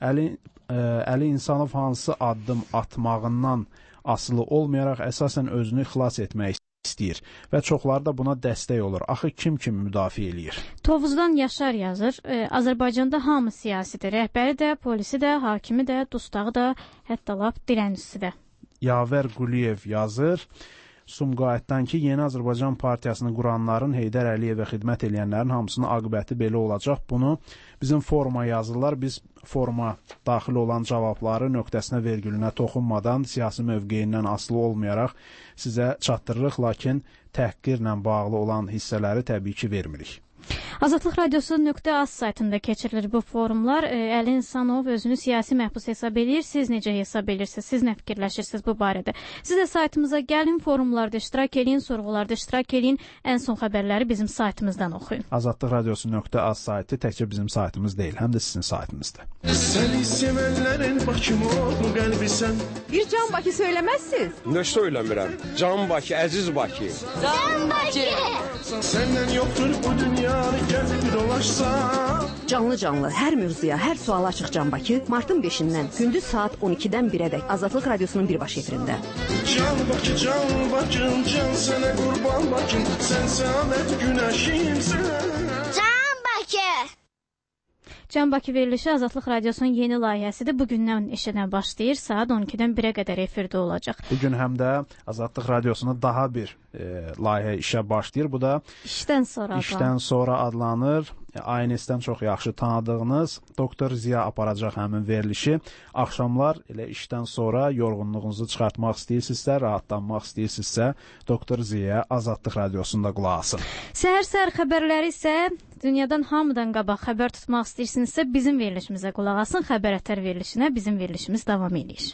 Əli İnsanov hansı addım atmağından asılı olmayaraq əsasən özünü xilas etmək istəyir və çoxları da buna dəstək olur. Axı kim müdafiə eləyir? Tovuzdan Yaşar yazır. Azərbaycanda hamı siyasidir. Rəhbəri də, polisi də, hakimi də, dustağı da, hətta lap dirəncisi də. Yavər Quliyev yazır. Sumqayıtdan ki, Yeni Azərbaycan Partiyasını quranların, Heydər Əliyevə xidmət eləyənlərin hamısının aqibəti belə olacaq. Bunu bizim foruma yazırlar. Biz foruma daxil olan cavabları nöqtəsinə, vergülünə toxunmadan, siyasi mövqeyindən asılı olmayaraq sizə çatdırırıq, lakin təhqirlə bağlı olan hissələri təbii ki, vermirik. Azadlıq Radiosu.az saytında keçirilir bu forumlar. Əli İnsanov özünü siyasi məhbus hesab edir. Siz necə hesab edirsiniz? Siz nə fikirləşirsiniz bu barədə? Siz də saytımıza gəlin, forumlarda iştirak edin, sorğularda iştirak edin. Ən son xəbərləri bizim saytımızdan oxuyun. Azadlıq Radiosu.az saytı təkcə bizim saytımız deyil, həm də sizin saytımızdır. Səni sevənlərin Bakımı oğlu qəlbisən. Bir Can Bakı söyləməzsiniz? Nə söyləmirəm? Can Bakı, əziz Bakı. Can Bakı! Səndən yoxdur bu dünyanı gəzib dolaşsam. Canlı, hər mövzuya, hər suala açıq Can Bakı, martın 5-dən gündüz saat 12-dən 1-ədək Azadlıq Radiosunun birbaşa efirində. Can Bakım, can sənə qurban Bakım, sən səadət günəşimsən. Can Bakı! Can Bakı verilişi Azadlıq Radiosunun yeni layihəsidir. Bugündən işinə başlayır. Saat 12-dən 1-ə qədər efirdə olacaq. Bugün həm də Azadlıq Radiosuna daha bir layihə işə başlayır. Bu da İşdən sonra adlanır. ANS-dən çox yaxşı tanıdığınız Doktor Ziya aparacaq həmin verilişi. Axşamlar elə işdən sonra yorğunluğunuzu çıxartmaq istəyirsinizsə, rahatlanmaq istəyirsinizsə, Doktor Ziyaya Azadlıq Radiosunda qulaq asın. Səhər xəbərləri isə dünyadan hamıdan qabaq xəbər tutmaq istəyirsinizsə, bizim verilişimizə qulaq asın. Xəbər ətər verilişinə bizim verilişimiz davam edir.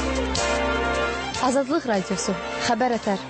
Azadlıq Radiosu, xəbər ətər.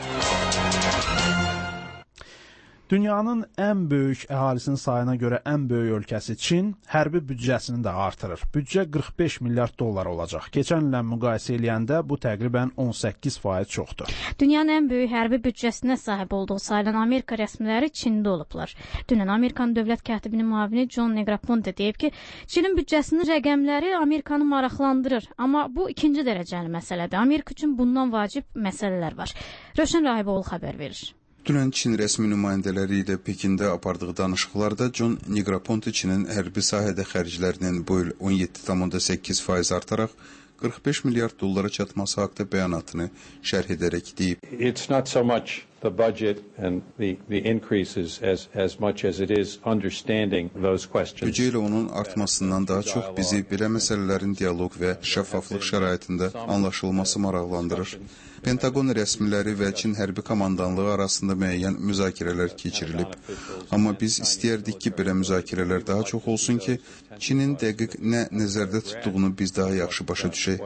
Dünyanın ən böyük əhalisinin sayına görə ən böyük ölkəsi Çin hərbi büdcəsini də artırır. Büdcə 45 milyard dollar olacaq. Keçən illə müqayisə eləyəndə bu təqribən 18% çoxdur. Dünyanın ən böyük hərbi büdcəsinə sahib olduğu sayılan Amerika rəsmiləri Çində olublar. Dünən Amerikanın dövlət katibinin müavini John Negroponte deyib ki, Çinin büdcəsinin rəqəmləri Amerikanı maraqlandırır. Amma bu ikinci dərəcəli məsələdir. Amerika üçün bundan vacib məsələlər var. Rövşən Rahiboğlu xəbər verir. Dünən Çin rəsmi nümayəndələri ilə Pekində apardığı danışıqlarda John Negroponte Çinin hərbi sahədə xərclərinin bu il 17,8% artaraq 45 milyard dollara çatması haqda bəyanatını şərh edərək deyib. It's not so much the budget and the increases as much as it is understanding those questions. Büdcə ilə onun artmasından daha çox bizi belə məsələlərin dialoq və şəffaflıq şəraitində anlaşılması maraqlandırır. Pentagon rəsmiləri və Çin hərbi komandanlığı arasında müəyyən müzakirələr keçirilib. Amma biz istəyərdik ki, belə müzakirələr daha çox olsun ki, Çinin dəqiq nə nəzərdə tutduğunu biz daha yaxşı başa düşək.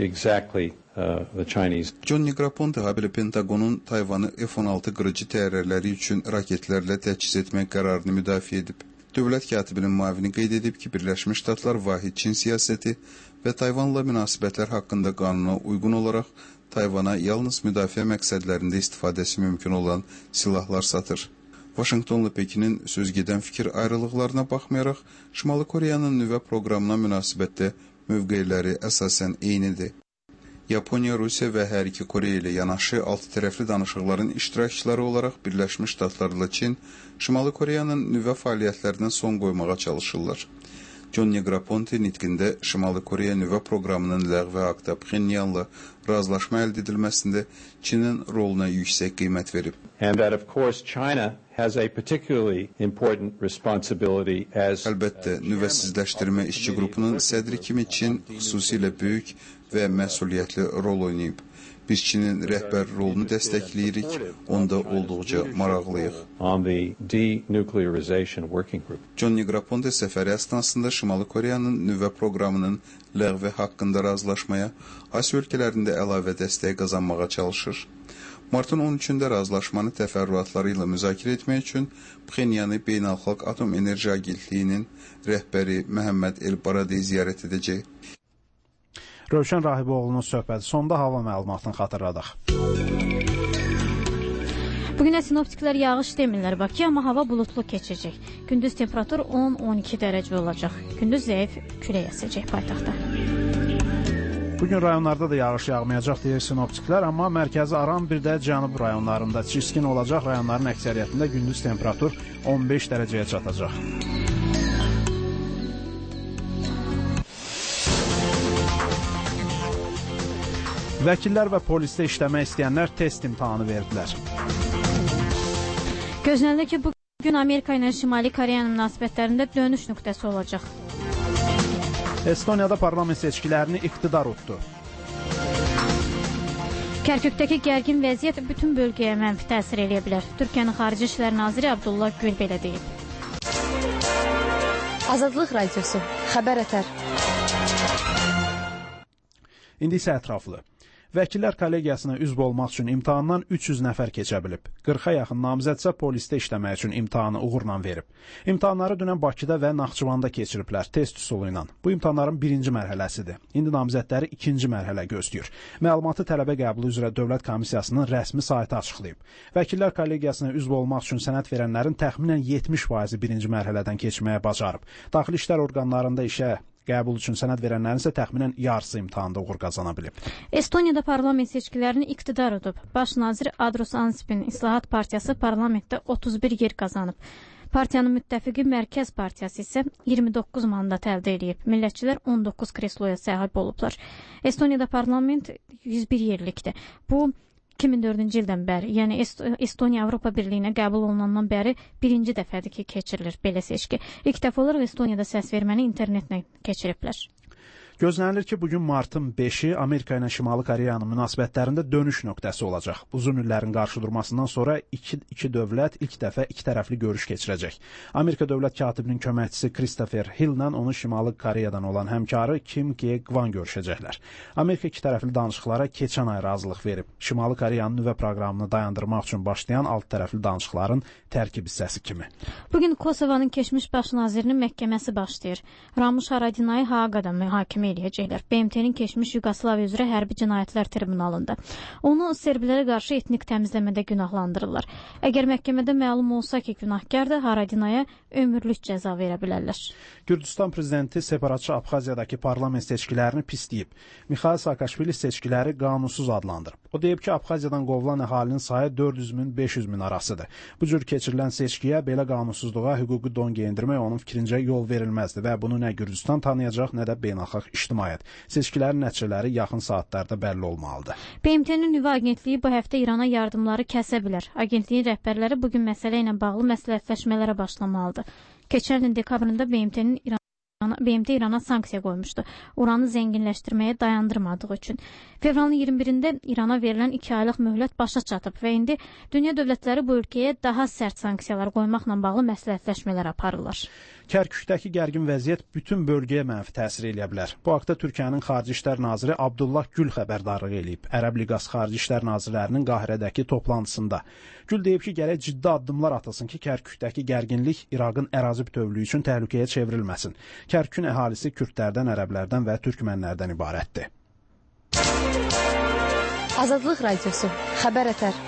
John Negroponte habelə Pentagonun Tayvanı F-16 qırıcı təyyarələri üçün raketlərlə təchiz etmək qərarını müdafiə edib. Dövlət katibinin müavini qeyd edib ki, Birləşmiş Ştatlar vahid Çin siyasəti və Tayvanla münasibətlər haqqında qanuna uyğun olaraq Tayvana yalnız müdafiə məqsədlərində istifadəsi mümkün olan silahlar satır. Vaşinqtonla Pekinin sözgedən fikir ayrılıqlarına baxmayaraq, Şimali Koreyanın nüvə proqramına münasibətdə mövqeləri əsasən eynidir. Yaponiya, Rusiya və hər iki Koreya ilə yanaşı altı tərəfli danışıqların iştirakçıları olaraq Birləşmiş Ştatlarla Çin, Şimali Koreyanın nüvə fəaliyyətlərinə son qoymağa çalışırlar. John Negroponte nitqində Şimali Koreya nüvə proqramının ləğvi haqda Pxenyanla razılaşma əldə edilməsində Çinin roluna yüksək qiymət verib. And that of course China has a particularly important responsibility as Əlbəttə, nüvəsizləşdirmə işçi qrupunun sədri kimi Çin xüsusilə böyük və məsuliyyətli rol oynayıb. Biz Çinin rəhbər rolunu dəstəkləyirik, onda olduqca maraqlıyıq. John Negroponte səfəri əsnasında Şimali Koreyanın nüvə proqramının ləğvi haqqında razılaşmaya, Asiya ölkələrində əlavə dəstək qazanmağa çalışır. Martın 13-də razılaşmanı təfərrüatları ilə müzakirə etmək üçün Pxenyanı Beynəlxalq Atom Enerji Agentliyinin rəhbəri Məhəmməd El-Baradei ziyarət edəcək. Rövşən Rahiboğlu'nun söhbəti sonda hava məlumatını xatırladaq. Bugün sinoptiklər yağış demirlər Bakıya, amma hava bulutlu keçəcək. Gündüz temperatur 10-12 dərəcə olacaq. Gündüz zəif külək əsəcək paytaxtda. Bugün rayonlarda da yağış yağmayacaq deyir sinoptiklər, amma mərkəzi Aran bir də cənub rayonlarında çiskin olacaq. Rayonların əksəriyyətində gündüz temperatur 15 dərəcəyə çatacaq. Vəkillər və polisdə işləmək istəyənlər test imtahanı verdilər. Gözlənilir ki, bugün Amerika ilə Şimali Koreyanın münasibətlərində dönüş nöqtəsi olacaq. Estoniyada parlament seçkilərini iqtidar utdu. Kərkükdəki gərgin vəziyyət bütün bölgəyə mənfi təsir edə bilər. Türkiyənin Xarici İşlər Naziri Abdullah Gül belə deyib. Azadlıq Radiosu, xəbər ətər. İndi isə ətraflı. Vəkillər kollegiyasına üzv olmaq üçün imtahandan 300 nəfər keçə bilib. 40-a yaxın namizədsə polisdə işləmək üçün imtahanı uğurla verib. İmtahanları dünən Bakıda və Naxçıvanda keçiriblər test üsulu ilə. Bu imtahanların birinci mərhələsidir. İndi namizədləri ikinci mərhələ gözləyir. Məlumatı tələbə qəbulu üzrə Dövlət Komissiyasının rəsmi saytı açıqlayıb. Vəkillər kollegiyasına üzv olmaq üçün sənəd verənlərin təxminən 70%-i birinci mərhələdən keçməyə bacarıb. Daxili İşlər orqanlarında işə qəbul üçün sənəd verənlərin isə təxminən yarısı imtahanda uğur qazana bilib. Estoniyada parlament seçkilərini iqtidar udub. Baş nazir Andrus Ansipin İslahat Partiyası parlamentdə 31 yer qazanıb. Partiyanın müttəfiqi Mərkəz Partiyası isə 29 mandat əldə edib. Millətçilər 19 kresloya sahib olublar. Estoniyada parlament 101 yerlikdir. Bu 2004-cü ildən bəri, yəni Estoniya Avropa Birliyinə qəbul olunandan bəri birinci dəfədir ki, keçirilir belə seçki. İlk dəfə olaraq Estoniyada səs verməni internetlə keçiriblər. Gözlənilir ki, bugün martın 5-i Amerika ilə Şimali Koreyanın münasibətlərində dönüş nöqtəsi olacaq. Uzun illərin qarşıdurmasından sonra iki dövlət ilk dəfə iki tərəfli görüş keçirəcək. Amerika dövlət katibinin köməkçisi Christopher Hilllə onun Şimali Koreyadan olan həmkarı Kim Ge-Gwan görüşəcəklər. Amerika iki tərəfli danışıqlara keçən ay razılıq verib. Şimali Koreyanın nüvə proqramını dayandırmaq üçün başlayan alt tərəfli danışıqların tərkib hissəsi kimi. Bugün Kosovanın keçmiş baş nazirinin məhkəməsi başlayır. Ramush Haradinayı Haaqada mühakimə eləyəcəklər. BMT-nin keçmiş Yugoslaviya üzrə hərbi cinayətlər tribunalında. Onu serbilərə qarşı etnik təmizləmədə günahlandırırlar. Əgər məhkəmədə məlum olsa ki, günahkardır, Haradinaya ömürlük cəza verə bilərlər. Gürcüstan prezidenti separatçı Abxaziyadakı parlament seçkilərini pisləyib. Mikhail Saakashvili seçkiləri qanunsuz adlandırıb. O deyib ki, Abxaziyadan qovulan əhalinin sayı 400 min 500 min arasıdır. Bu cür keçirilən seçkiyə belə qanunsuzluğa hüquqi don geyindirmək onun fikrincə yol verilməzdi və bunu nə Gürcüstan tanıyacaq, nə də beynəlxalq ictimaiyyət. Seçkilərin nəticələri yaxın saatlarda bəlli olmalıdır. BMT-nin nüvə agentliyi bu həftə İrana yardımları kəsə bilər. Agentliyin rəhbərləri bugün məsələ ilə bağlı məsləhətləşmələrə başlamalıdır. Keçən ilin dekabrında BMT İrana sanksiya qoymuşdu. Uranı zənginləşdirməyə dayandırmadığı üçün. Fevralın 21-də İrana verilən 2 aylıq möhlət başa çatıb və indi dünya dövlətləri bu ölkəyə daha sərt sanksiyalar qoymaqla bağlı məsləhətləşmələr aparırlar. Kərkükdəki gərgin vəziyyət bütün bölgəyə mənfi təsir edə bilər. Bu haqda Türkiyənin Xarici İşlər Naziri Abdullah Gül xəbərdarlıq eləyib. Ərəb Liqası Xarici İşlər Nazirlərinin Qahirədəki toplantısında. Gül deyib ki, gərək ciddi addımlar atılsın ki, Kərkükdəki gərginlik İraqın ərazi bütövlüyü üçün təhlükəyə çevrilməsin. Kərkükün əhalisi kürdlərdən, ərəblərdən və türkmənlərdən ibarətdir. Azadlıq Radiosu, xəbər ətər.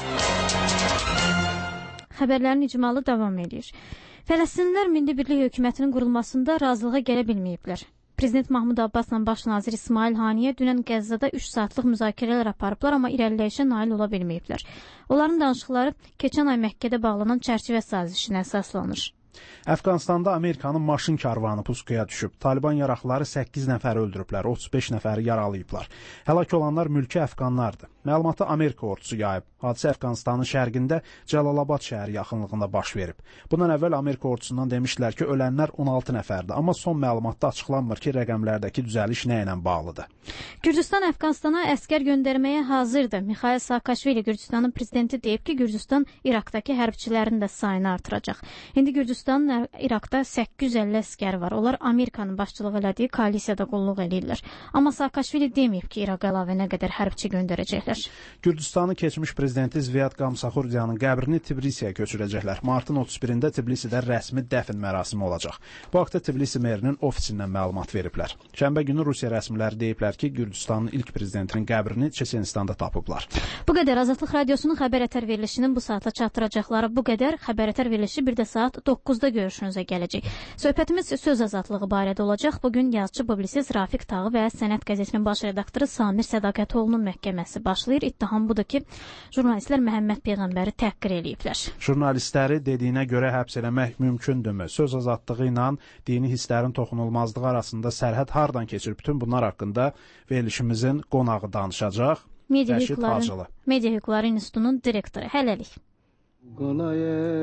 Xəbərlərin icmalı davam edir. Fələstinlilər Milli Birlik hökumətinin qurulmasında razılığa gələ bilməyiblər. Prezident Mahmud Abbasla baş nazir İsmail Haniyə dünən Qəzzada 3 saatlıq müzakirələr aparıblar, amma irəliləyişə nail ola bilməyiblər. Onların danışıqları keçən ay Məkkədə bağlanan çərçivə sazişinə əsaslanır. Əfqanistanda Amerikanın maşın karvanı puskuya düşüb. Taliban yaraqları 8 nəfəri öldürüblər, 35 nəfəri yaralayıblar. Həlak olanlar mülki əfqanlardır. Məlumatı Amerika ordusu yayıb. Hadisə Əfqanistanın şərqində Cəlalabad şəhəri yaxınlığında baş verib. Bundan əvvəl Amerika ordusundan demişdilər ki, ölənlər 16 nəfərdir, amma son məlumatda açıqlanmır ki, rəqəmlərdəki düzəliş nə ilə bağlıdır. Gürcüstan Əfqanistana əskər göndərməyə hazırdır. Mikhail Saakashvili Gürcüstanın prezidenti deyib ki, Gürcüstan İraqdakı hərbçilərin də sayını artıracaq. İndi Gürcüstan Gürcüstanın İraqda 850 əskəri var. Onlar Amerikanın başçılıq elədiyi koalisiyada qulluq eləyirlər. Amma Saakashvili deməyib ki, İraqa əlavə nə qədər hərbçi göndərəcəklər. Gürcüstanın keçmiş prezidenti Zviad Gamsakurdyanın qəbrini Tbilisiyə köçürəcəklər. Martın 31-də Tbilisidə rəsmi dəfn mərasimi olacaq. Bu haqda Tbilisi merinin ofisindən məlumat veriblər. Şənbə günü Rusiya rəsmiləri deyiblər ki, Gürcüstanın ilk prezidentinin qəbrini Çeçenistanda tapıblar. Bu qədər Azadlıq Radiosunun xəbər ətər verilişinin bu saatla çatdıracaqları bu qədər. Xəbər ətər verilişi bir də saat 9-da görüşünüzə gələcək. Söhbətimiz söz azadlığı barədə olacaq. Bugün yazıcı, publisist Rafiq Tağı və Sənət qəzetinin baş redaktoru Samir Sədaqətoğlu'nun məhkəməsi başlayır. İttiham budur ki, jurnalistlər Məhəmməd Peyğəmbəri təhqir eləyiblər. Jurnalistləri dediyinə görə həbs eləmək mümkündürmü? Söz azadlığı ilə dini hisslərin toxunulmazlığı arasında sərhəd hardan keçir? Bütün bunlar haqqında verilişimizin qonağı danışacaq. Media Hüquqları İnstitutunun direktoru. Hələlik. Qalay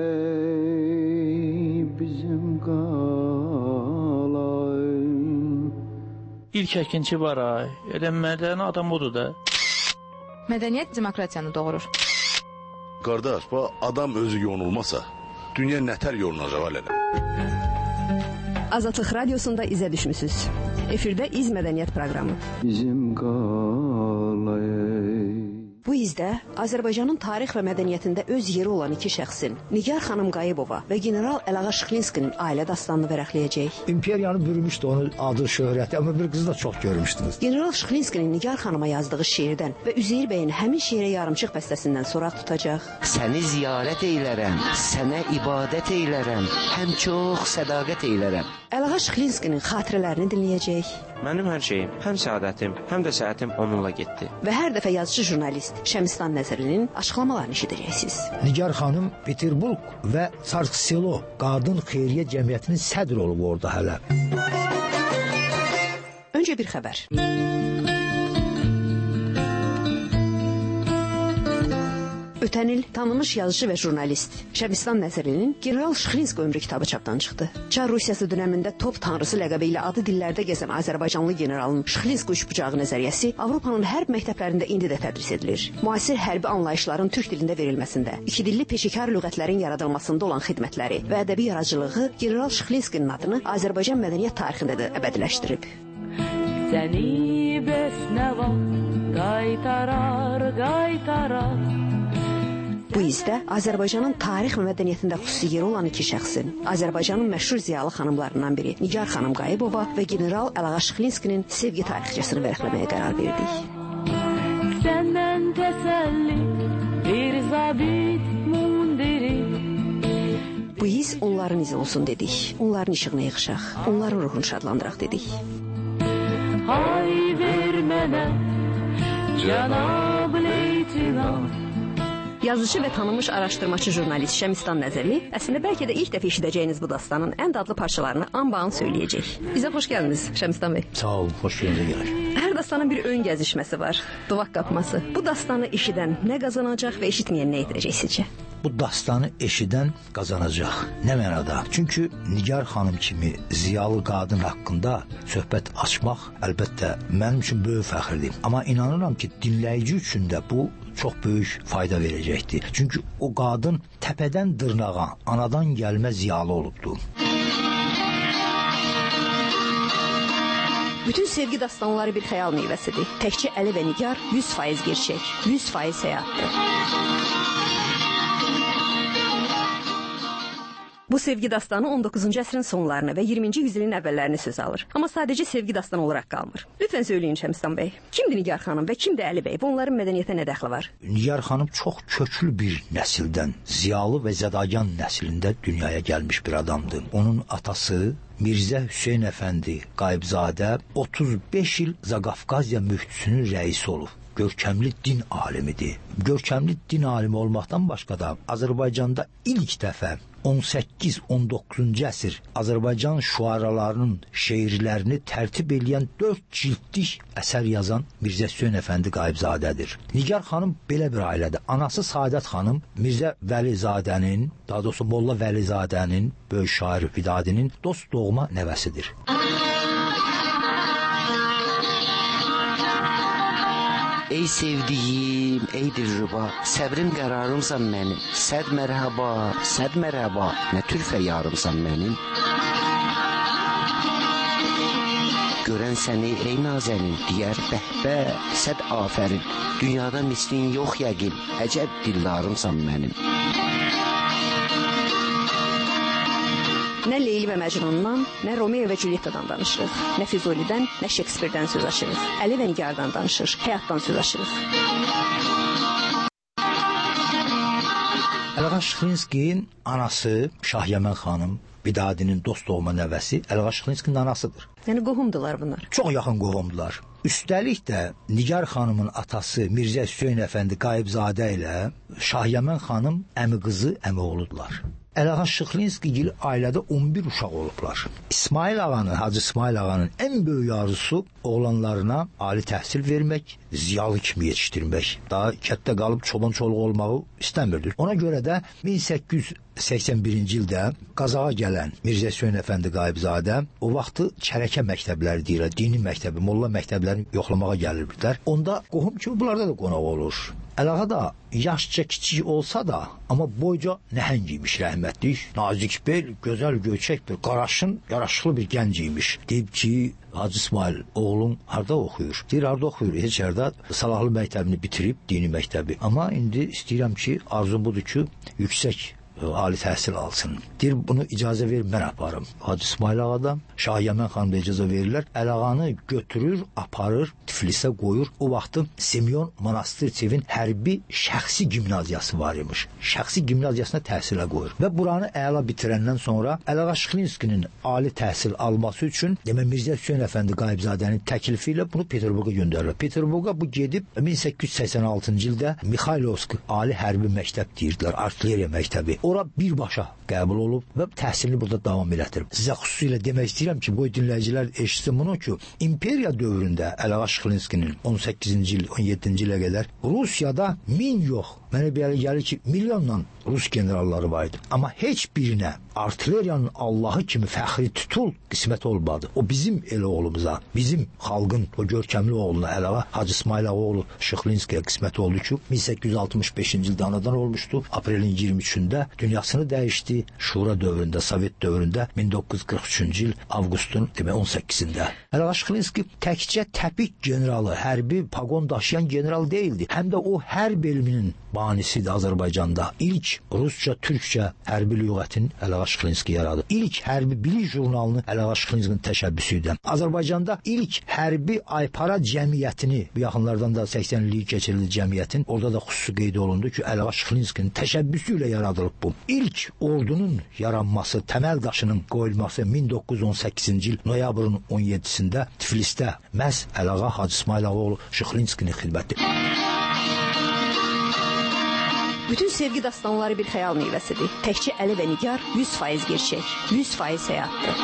bizim qalay. İlk əkinçi var ay. Elə mədəni adam odur da. Mədəniyyət demokratiyanı doğurur. Qardaş, bu adam özü yonulmasa, dünya nətər yonulacaq elə? Azadlıq Radiosunda izə düşmüsünüz. Efirdə İz Mədəniyyət proqramı. Bizim qalay. Bu izdə Azərbaycanın tarix və mədəniyyətində öz yeri olan iki şəxsin, Nigar xanım Qayıbova və general Əlağa Şıxlinskinin ailə dastanını vərəqləyəcək. İmperiyanı bürümüşdü onun adı, şöhrəti, amma bir qızı da çox görmüşdünüz. General Şıxlinskinin Nigar xanıma yazdığı şeirdən və Üzeyir bəyin həmin şeirə yarımçıq bəstəsindən soraq tutacaq. Səni ziyarət eylərəm, sənə ibadət eylərəm, həm çox sədaqət eylərəm. Əlağa Şıxlinskinin xatirələrini dinləyəcək. Mənim hər şeyim, həm səadətim, həm də səhətim onunla getdi. Və hər dəfə yazıcı jurnalist Şəmistan Nəzərlinin açıqlamalarını eşidəcəksiniz. Nigar xanım Peterburg və Çarsk Selo qadın xeyriyyə cəmiyyətinin sədr olub orada hələ. Öncə bir xəbər. Ötən il tanınmış yazıcı və jurnalist Şəmistan Nəzərinin General Şıxlinski ömrü kitabı çapdan çıxdı. Çar Rusiyası dönəmində top tanrısı ləqəbi ilə adı dillərdə gəzən Azərbaycanlı generalın Şıxlinski üçbucağı nəzəriyyəsi Avropanın hərb məktəblərində indi də tədris edilir. Müasir hərbi anlayışların türk dilində verilməsində, ikidilli peşəkar lüğətlərin yaradılmasında olan xidmətləri və ədəbi yaradıcılığı General Şıxlinskinin adını Azərbaycan mədəniyyət tarixində də əbədiləşdirib. Səni bəs nə vaxt qaytarar. Bu izdə Azərbaycanın tarix və mədəniyyətində xüsusi yeri olan iki şəxsin, Azərbaycanın məşhur ziyalı xanımlarından biri Nigar xanım Qayıbova və general Əlağa Şıxlinskinin sevgi tarixçəsini vərəqləməyə qərar verdik. Səndən təsəlli bir zabit mundiri. Bu iz onların izi olsun dedik, onların işığına yığışaq, onların ruhunu şadlandıraq dedik. Hay ver mənə, cənab leytinant. Yazıcı və tanınmış araşdırmacı jurnalist Şəmistan Nəzərli əslində bəlkə də ilk dəfə eşidəcəyiniz bu dastanın ən dadlı parçalarını anbağın söyləyəcək. Bizə xoş gəldiniz Şəmistan bəy. Sağ olun, xoş gəldiniz. Hər dastanın bir ön gəzişməsi var, duvaq qapması. Bu dastanı eşidən nə qazanacaq və eşitməyən nə edirəcək sizcə? Bu dastanı eşidən qazanacaq. Nə mənada? Çünki Nigar xanım kimi ziyalı qadın haqqında söhbət açmaq əlbəttə mənim üçün böyük fəxrdir. Amma inanıram ki, dinləyici üçün də bu çox böyük fayda verəcəkdir. Çünki o qadın təpədən dırnağa, anadan gəlmə ziyalı olubdur. Bütün sevgi dastanları bir xəyal meyvəsidir. Təkcə Əli və Nigar 100% gerçək, 100% həyatdır. Bu sevgi dastanı 19-cu əsrin sonlarını və 20-ci yüzilin əvvəllərini söz alır. Amma sadəcə sevgi dastanı olaraq qalmır. Lütfən söyləyin Şəmistan bəy, kimdir Nigar xanım və kimdir Əli bəy və onların mədəniyyətə nə dəxli var? Nigar xanım çox köklü bir nəsildən, ziyalı və zədagan nəslində dünyaya gəlmiş bir adamdır. Onun atası Mirzə Hüseyn Əfəndi Qayıbzadə 35 il Zaqafqaziya müftisinin rəisi olub. Görkəmli din alimidir. Görkəmli din alimi olmaqdan başqa da Azərbaycanda ilk dəfə 18-19-cu əsr Azərbaycan şüaralarının şeirlərini tərtib eləyən 4 cildlik əsər yazan Mirzə Hüseyn Əfəndi Qayıbzadədir. Nigar xanım belə bir ailədir. Anası Saadət xanım Mirzə Vəlizadənin, daha doğrusu Molla Vəlizadənin, böyük şair Vidadinin dost doğma nəvəsidir. Ey sevdiyim, ey Dilruba, səbrim qərarımsan mənim. Səd mərhaba, nə tür fəyyarımsan mənim. Görən səni ey nazənin, deyər bəhbə, səd afərin. Dünyada mislin yox yəqin, əcəb dildarımsan mənim. Nə Leyli və Məcnundan, nə Romeo və Julietta'dan danışırıq. Nə Füzulidən, nə Şekspirdən söz açırıq. Əli və Nigardan danışırıq, həyatdan söz açırıq. Əlğa Şıxlinskinin anası Şahyəmən xanım, Bidadinin dost doğma nəvəsi Əlğa Şıxlinskinin anasıdır. Yəni qohumdular bunlar. Çox yaxın qohumdular. Üstəlik də Nigar xanımın atası Mirzə Hüseyn əfəndi Qayıbzadə ilə Şahyəmən xanım əmi qızı, əmi oğludular. Əlğa Şıxlinskigil ailədə 11 uşaq olublar. İsmail ağanın, Hacı İsmail ağanın ən böyük arzusu oğlanlarına ali təhsil vermək, ziyalı kimi yetişdirmək. Daha kətdə qalıb çoban-çoluq olmağı istəmirdi. Ona görə də 1881-ci ildə Qazağa gələn Mirzə Hüseyn əfəndi Qayıbzadə o vaxtı çərəkə məktəbləri deyirlər, dini məktəbi, molla məktəblərini yoxlamağa gəlirdilər. Onda qohum kimi bunlarda da qonaq olur. Əlğa da yaşca kiçik olsa da, amma boyca nəhəng imiş rəhmətlik. Nazik bel, gözəl göyçək bir, qaraşın, yaraşıqlı bir gənc imiş. Deyib ki, Hacı İsmail, oğlum harda oxuyur? Deyir, harda oxuyur? Heç yerdə Salahlı məktəbini bitirib, dini məktəbi. Amma indi istəyirəm ki, arzum budur ki, yüksək ali təhsil alsın. Deyir, bunu icazə ver, mən aparım. Hacı İsmail ağadan Şahyəmən xanım da icazə verirlər. Əlağanı götürür, aparır, Tiflisə qoyur. O vaxtı Semyon Monastirçevin hərbi şəxsi gimnaziyası var imiş. Şəxsi gimnaziyasına təhsilə qoyur. Və buranı əla bitirəndən sonra Əlğa Şıxlinskinin ali təhsil alması üçün demək Mirzə Hüseyn əfəndi Qayıbzadənin təklifi ilə bunu Peterburqa göndərirlər. Peterburqa bu gedib 1886-cı ildə Mixaylovsk ali hərbi məktəb deyirdilər, artilleriya məktəbi. Ora birbaşa qəbul olub və təhsilini burada davam elətdirib. Sizə xüsusilə demək istəyirəm ki, bu dinləyicilər eşitsin bunu ki, imperiya dövründə Əlğa Şıxlinskinin 18-ci il, 17-ci ilə qədər Rusiyada 1000 yox, mənə belə gəlir ki, milyonla Rus generalları var idi. Amma heç birinə artilleriyanın Allahı kimi fəxri tutul qismət olmadı. O bizim elə oğlumuza, bizim xalqın o görkəmli oğluna Əlğa Hacı İsmail oğlu Şıxlinskiyə qismət oldu ki, 1865-ci ildə anadan olmuşdu. Aprelin 23-də dünyasını dəyişdi. Şura dövründə, Sovet dövründə 1943-cü il avqustun 18-də. Əlğa Şıxlinski təkcə təpik generalı, hərbi paqon daşıyan general deyildi. Həm də o hərb elminin banisidir Azərbaycanda. İlk Rusca-Türkçə hərbi lüğətin Əlğa Şıxlinski yaradı. İlk hərbi bilik jurnalını Əlğa Şıxlinskinin təşəbbüsü idi. Azərbaycanda ilk hərbi aypara cəmiyyətini, bu yaxınlardan da 80 illik keçirildi cəmiyyətin, orada da xüsusi qeyd olundu ki, Əlğa Şıxlinskinin təşəbbüsü ilə yaradılıb bu. İlk ordunun yaranması, təməl daşının qoyulması 1918-ci il noyabrın 17-sində Tiflisdə məhz Əlğa Hacı İsmail oğlu Şıxlinskinin xidməti. Bütün sevgi dastanları bir xəyal meyvəsidir. Təkcə Əli və Nigar 100% gerçək, 100% həyatdır.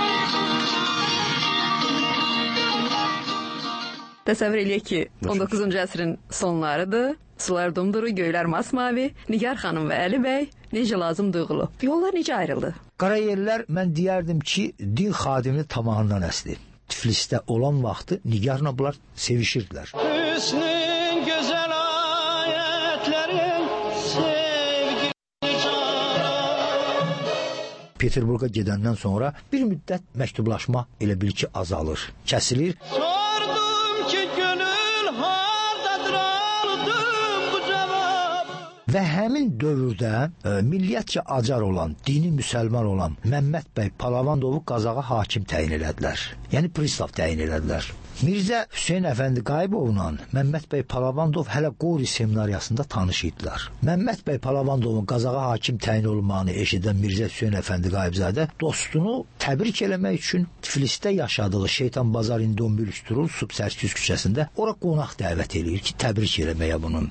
Təsəvvür eləyək ki, 19-cu əsrin sonlarıdır. Sular dumduru, göylər masmavi. Nigar xanım və Əli bəy necə lazım duyğulu. Yollar necə ayrıldı? Qarayellər mən deyərdim ki, din xadimini tamamından əsli. Tiflisdə olan vaxtı Nigarla bunlar sevişirdilər. Hüsnün gözəl ayətlərin sevgini çağıran. Peterburqa gedəndən sonra bir müddət məktublaşma elə bil ki azalır, kəsilir. Sordum ki gönül hardadır, aldım bu cavab. Və həmin dövrdə milliyyətcə acar olan, dini müsəlman olan Məmməd bəy Palavandovu Qazağa hakim təyin elədilər. Yəni pristav təyin elədilər. Mirzə Hüseyn əfəndi Qayıbovla Məmməd bəy Palavandov hələ Qori seminariyasında tanış idilər. Məmməd bəy Palavandovun Qazağa hakim təyin olmağını eşidən Mirzə Hüseyn əfəndi Qayıbzadə dostunu təbrik eləmək üçün Tiflisdə yaşadığı Şeytan Bazar İndombil Üstürul Subsərkiz küçəsində ora qonaq dəvət eləyir ki, təbrik eləməyə bunun.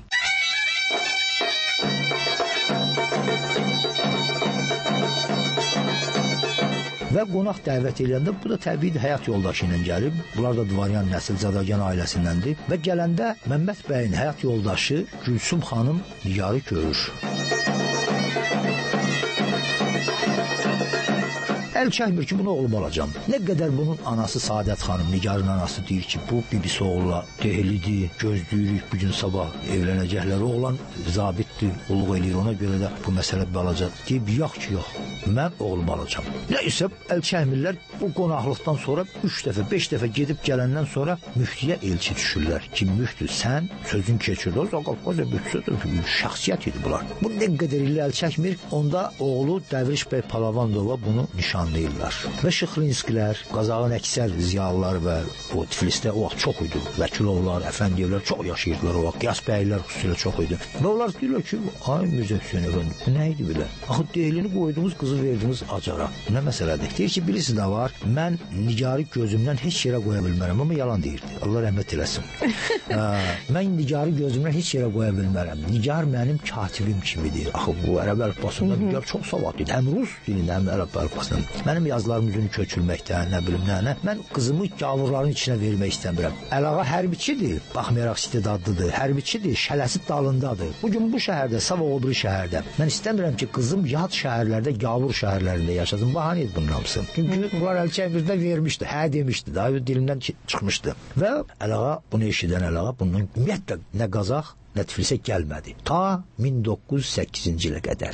Və qonaq dəvət edəndə bu da təbii həyat yoldaşı ilə gəlib. Bunlar da Dvaryan nəsil Zadagyan ailəsindəndir. Və gələndə Məmməd bəyin həyat yoldaşı Gülsüm xanım Nigarı görür. əl çəkmir ki, bunu oğlum alacam. Nə qədər bunun anası Saadət xanım, Nigarın anası deyir ki, bu bibisi oğula dehlidir, gözləyirik bu gün sabah evlənəcəklər. Oğlan zabitdir, qulluq eləyir, ona görə də bu məsələ balaca deyib, yox ki, yox, mən oğlum alacam. Nəysə, əl çəkmirlər, bu qonaqlıqdan sonra 3 dəfə, 5 dəfə gedib gələndən sonra müftiyə elçi düşürlər ki, müftü, sən sözün keçir, o Zaqafqaziya müftüsü şəxsiyyət idi bunlar. Bu nə qədər ilə əl çəkmir, onda oğlu Dəvriş bəy Palavandova bunu nişanlayırlar. Və Şıxlinskilər, Qazağın əksər ziyalılar və o Tiflisdə o vaxt çox idi. Vəkilovlar, əfəndiyevlər çox yaşayırdılar o vaxt. Qiyas bəylər xüsusilə çox idi. Və onlar deyirlər ki, ay Mirzə Hüseyin əfəndi, bu nə idi belə? Axı dehlini qoyduğunuz qızı verdiniz acara. Nə məsələdir? Deyir ki, birisi də var, mən Nigarı gözümdən heç yerə qoya bilmərəm, amma yalan deyirdi. Allah rəhmət eləsin. Mən Nigarı gözümdən heç yerə qoya bilmərəm. Nigar mənim katibim kimidir. Axı bu ərəb əlifbasında Nigar çox savadlıdır. Həm rus dilində, həm ərəb əlifbasında. Mənim yazılarım üzünü köçürməkdən, nə bilim nə. Mən qızımı gavurların içinə vermək istəmirəm. Əlağa hərbiçidir, baxmayaraq istedadlıdır. Hərbiçidir, şələsi dalındadır. Bugün bu şəhərdə, sabah o biri şəhərdə. Mən istəmirəm ki, qızım yad şəhərlərdə, gavur şəhərlərində yaşasın. Bahane et bunun hamısı. Çünki bunlar Əlçəkbirdə vermişdi, hə demişdi, daha dilimdən çıxmışdı. Və Əlağa bunu eşidən Əlağa bundan ümumiyyətlə nə Qazaq, nə Tiflisə gəlmədi. Ta 1908-ci ilə qədər.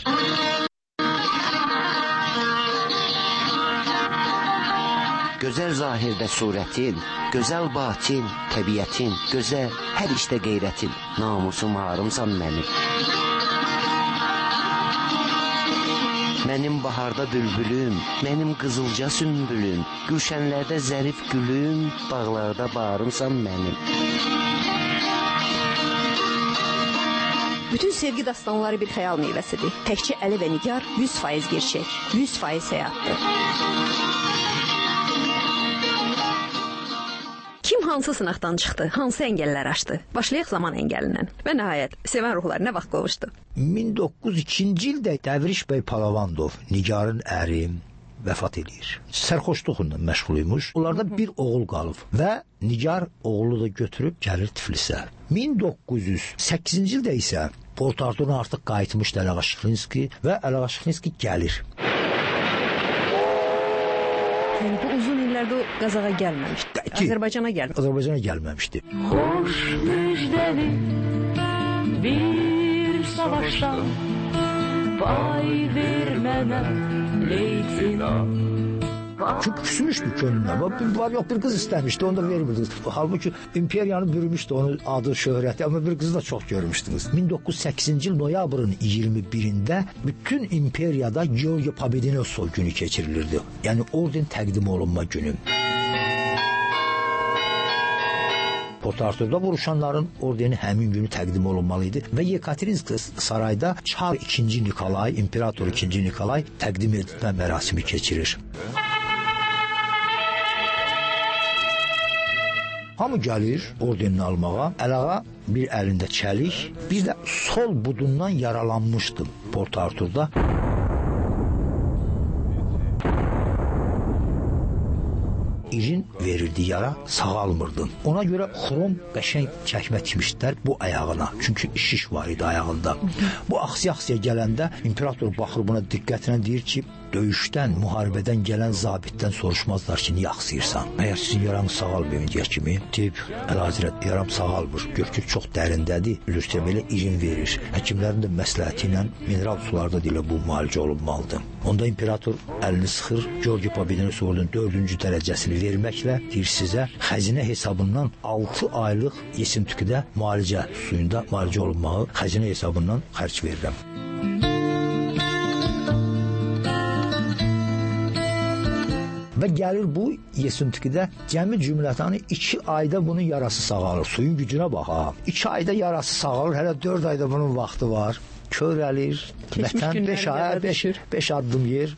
Gözəl zahirdə surətin, gözəl batin, təbiətin, gözəl hər işdə qeyrətin, namusum harımsan mənim. Mənim baharda bülbülüm, mənim qızılca sümbülüm, gülşənlərdə zərif gülüm, bağlarda bağrımsan mənim. Bütün sevgi dastanları bir xəyal meyvəsidir. Təkcə Əli və Nigar 100% gerçək, 100% həyatdır. Kim hansı sınaqdan çıxdı, hansı əngəllər aşdı? Başlayaq zaman əngəlindən. Və nəhayət, sevən ruhlar nə vaxt qovuşdu? 1902-ci ildə Dəvriş bəy Palavandov, Nigarın əri, vəfat edir. Sərxoşluqla məşğul imiş. Onlarda bir oğul qalıb və Nigar oğlu da götürüb gəlir Tiflisə. 1908-ci ildə isə Port Artur'dan artıq qayıtmışdı Əlağa Şıxlinski və Əlağa Şıxlinski gəlir. Yəni bu uzun illərdə o Qazağa gəlməmişdi. Azərbaycana gəlmişdi. Azərbaycana gəlməmişdi. Xoş müjdəli bir savaşdan pay ver mənə leytinat. Çünki küsmüşdü könlünə. Var yox, bir qız istəmişdi, onu da vermirdiniz. Halbuki imperiyanı bürümüşdü onun adı, şöhrəti, amma bir qızı da çox görmüşdünüz. 1908-ci il noyabrın 21-də bütün imperiyada Georgi Pobedinoso günü keçirilirdi. Yəni orden təqdim olunma günü. Port Artur'da vuruşanların ordeni həmin günü təqdim olunmalıydı və Yekaterinsk sarayda Çar 2. Nikolay, İmperator 2. Nikolay təqdim edilmə mərasimi keçirir. Hamı gəlir ordenini almağa. Əlağa bir əlində çəlik, bir də sol budundan yaralanmışdı Port Artur'da. İrin verirdi yara, sağalmırdı. Ona görə xrom qəşəng çəkmə tikmişdilər bu ayağına. Çünki şiş var idi ayağında. Bu axsiya gələndə imperator baxır buna diqqətlə deyir ki, döyüşdən, müharibədən gələn zabitdən soruşmazlar ki, niyə axsıyırsan? Məyər sizin yaranız sağalmıyor indiyə kimi? Deyib, Əlahəzrət, yaram sağalmır. Gör ki, çox dərindədir. Ülürsə belə irin verir. Həkimlərin də məsləhəti ilə mineral sularda deyilə bu müalicə olunmalıdır. Onda imperator əlini sıxır, Georgi Pobedinoso'nun 4-cü dərəcəsini verməklə deyir sizə xəzinə hesabından 6 aylıq Yesintüküdə müalicə suyunda müalicə olunmağı xəzinə hesabından xərc verirəm. Və gəlir bu Yesintüküdə cəmi cümlətanı 2 ayda bunun yarası sağalır. Suyun gücünə bax ha. 2 ayda yarası sağalır, hələ 4 ayda bunun vaxtı var. Körəlir, vətən 5 aya 5 addım yer.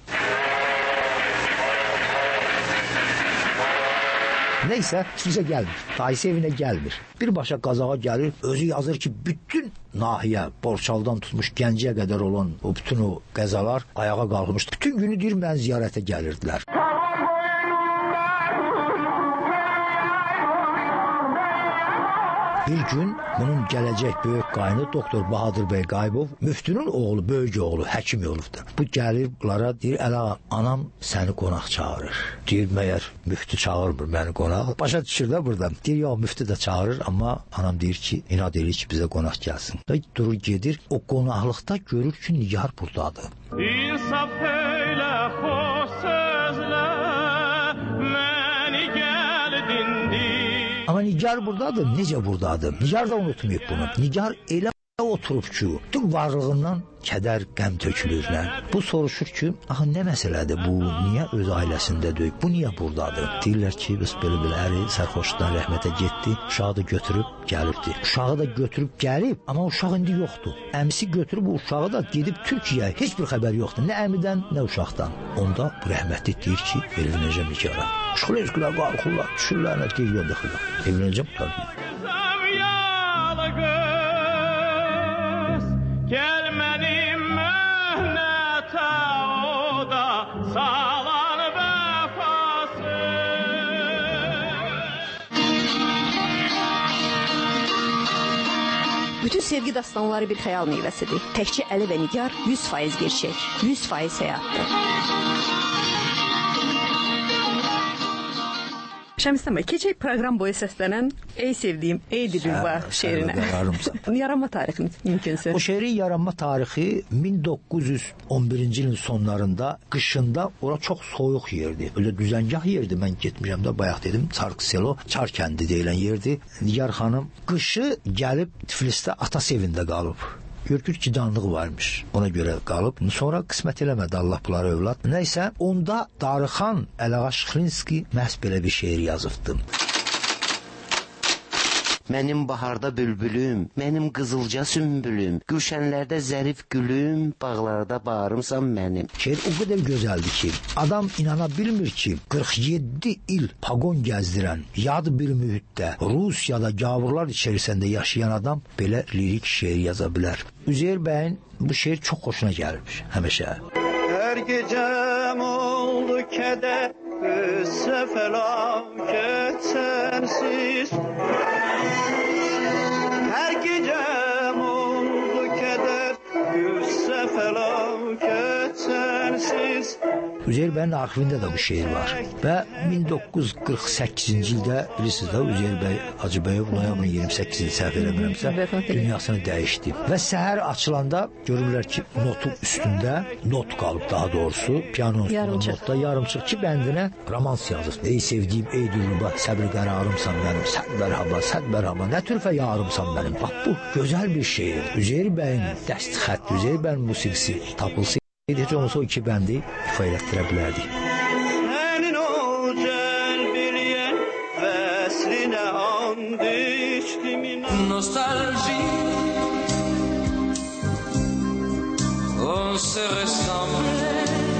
Neysə, Tiflisə gəlmir. Dayısı evinə gəlmir. Birbaşa Qazağa gəlir, özü yazır ki, bütün nahiyə, Borçaldan tutmuş Gəncəyə qədər olan o bütün o qəzalar ayağa qalxmışdı. Bütün günü deyir, mən ziyarətə gəlirdilər. Bir gün bunun gələcək böyük qaynı doktor Bahadır bəy Qayıbov müftünün oğlu, böyük oğlu, həkim olubdur. Bu gəlir bunlara deyir, əla anam səni qonaq çağırır. Deyir, məyər müftü çağırmır məni qonaq. Başa düşür də buradan. Deyir, yox müftü də çağırır, amma anam deyir ki, inad edir ki, bizə qonaq gəlsin. Durur gedir, o qonaqlıqda görür ki, Nigar buradadır. İnsaf elə xoş sözlə məni gəldindir. Amma Nigar buradadır, necə buradadır? Nigar da unutmayıb bunu. Nigar elə oturub ki, tüm varlığından kədər, qəm tökülürlər. Bu soruşur ki, axı nə məsələdir bu? Niyə öz ailəsində deyil? Bu niyə buradadır? Deyirlər ki, biz belə əri sərxoşdan rəhmətə getdi, uşağı da götürüb gəlibdi. Uşağı da götürüb gəlib, amma uşaq indi yoxdur. Əmisi götürüb bu uşağı da gedib Türkiyəyə. Heç bir xəbər yoxdur. Nə əmidən, nə uşaqdan. Onda bu rəhmətli deyir ki, evlənəcəm Nigara. Şuxleyskilər qalxırlar, düşürlər, deyir, yoldaxırlar. Evlənəcəm qalxırlar. Gəl mənim möhnətə o da salan vəfası. Bütün sevgi dastanları bir xəyal meyvəsidir. Təkcə Əli və Nigar 100% gerçək, 100% həyatdır. Şəmistən bəy, keçək proqram boyu səslənən Ey sevdiyim, ey Dilruba şeirinə. Yaranma tarixi mümkünsə. O şeirin yaranma tarixi 1911-ci ilin sonlarında, qışında ora çox soyuq yerdi. Öyle düzəngah yerdi. Mən getmişəm də bayaq dedim, Çarkselo, Çar kəndi deyilən yerdi. Nigar xanım qışı gəlib Tiflisdə atası evində qalıb. Görgür ki, canlığı varmış. Ona görə qalıb. Sonra qismət eləmədi Allah bunları övlad. Nəysə, onda Darıxan Əlağa Şıxlinski məhz belə bir şeir yazıbdı. Mənim baharda bülbülüm, mənim qızılca sümbülüm, gülşənlərdə zərif gülüm, bağlarda bağrımsan mənim. Şeir o qədər gözəldir ki, adam inana bilmir ki, 47 il pagon gəzdirən, yad bir mühitdə, Rusiyada gavurlar içərisində yaşayan adam belə lirik şeir yaza bilər. Üzeyir bəyin bu şeir çox xoşuna gəlmiş həmişə. Hər gecəm oldu kədər, qüssə fəlakət sənsiz. Hər gecəm oldu kədər, qüssə fəlakət sənsiz. Üzeyir bəyin arxivində də bu şeir var. Və 1948-ci ildə bilirsiniz də Üzeyir bəy Hacıbəyov noyabrın 28-ci səhv eləmirəmsə dünyasını dəyişdi. Və səhər açılanda görürlər ki, notun üstündə not qalıb, daha doğrusu piyanonun notda yarımçıq ki, bəndinə romans yazır. Ey sevdiyim, ey Dilruba, səbri qərarımsan mənim, səd mərhaba, nə türfə yarımsan mənim. Bax, bu gözəl bir şeir. Üzeyir bəyin dəstxət, Üzeyir bəyin musiqisi tapılsa, heç olmasa o iki bəndi ifa elətdirə bilərdik. Sənin o cəlbiliyən vəslinə and içdim inan. Nostalji, on se ressemble.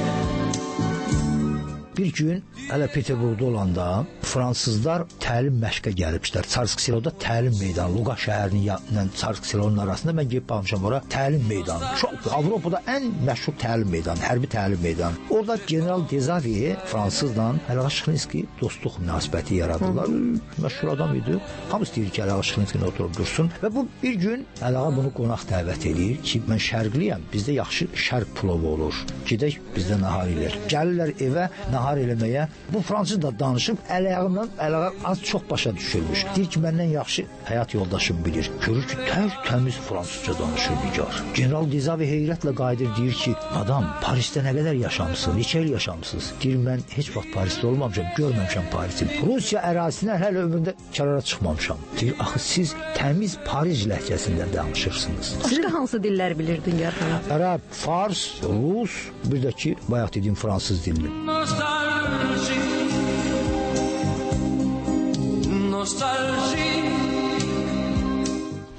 Bir gün hələ Peterburqda olanda fransızlar təlim məşqə gəliblər. Çarsk-Seloda təlim meydanı, Luqa şəhərinin ilə Çarsk-Selonun arasında mən gedib baxmışam ora təlim meydanı. Çox Avropada ən məşhur təlim meydanı, hərbi təlim meydanı. Orada General Dezavi fransızla Əlağa Şıxlinski dostluq münasibəti yaradırlar. Məşhur adam idi. Hamısı deyir ki, Əlağa Şıxlinski oturub dursun və bu bir gün Əlağa bunu qonaq dəvət edir ki, mən şərqliyəm, bizdə yaxşı şərq plovu olur. Gedək bizdə nahar eləyir. Gəlirlər evə nahar eləməyə. Bu fransız da danışıb Əlağından Əlağa az çox başa düşürmüş. Deyir ki, məndən yaxşı həyat yoldaşım bilir. Görür ki, təmiz fransızca danışır Nigar. General Dezavi heyrətlə qayıdır, deyir ki, adam, Parisdə nə qədər yaşamısınız, neçə il yaşamısınız? Deyir, mən heç vaxt Parisdə olmamışam, görməmişəm Parisi. Rusiya ərazisindən hələ ömrümdə kənara çıxmamışam. Deyir, axı siz təmiz Paris ləhcəsində danışırsınız. Başqa hansı dillər bilirdin Yarxana? Ərəb, Fars, Rus, bir də ki, bayaq dediyim fransız dilini.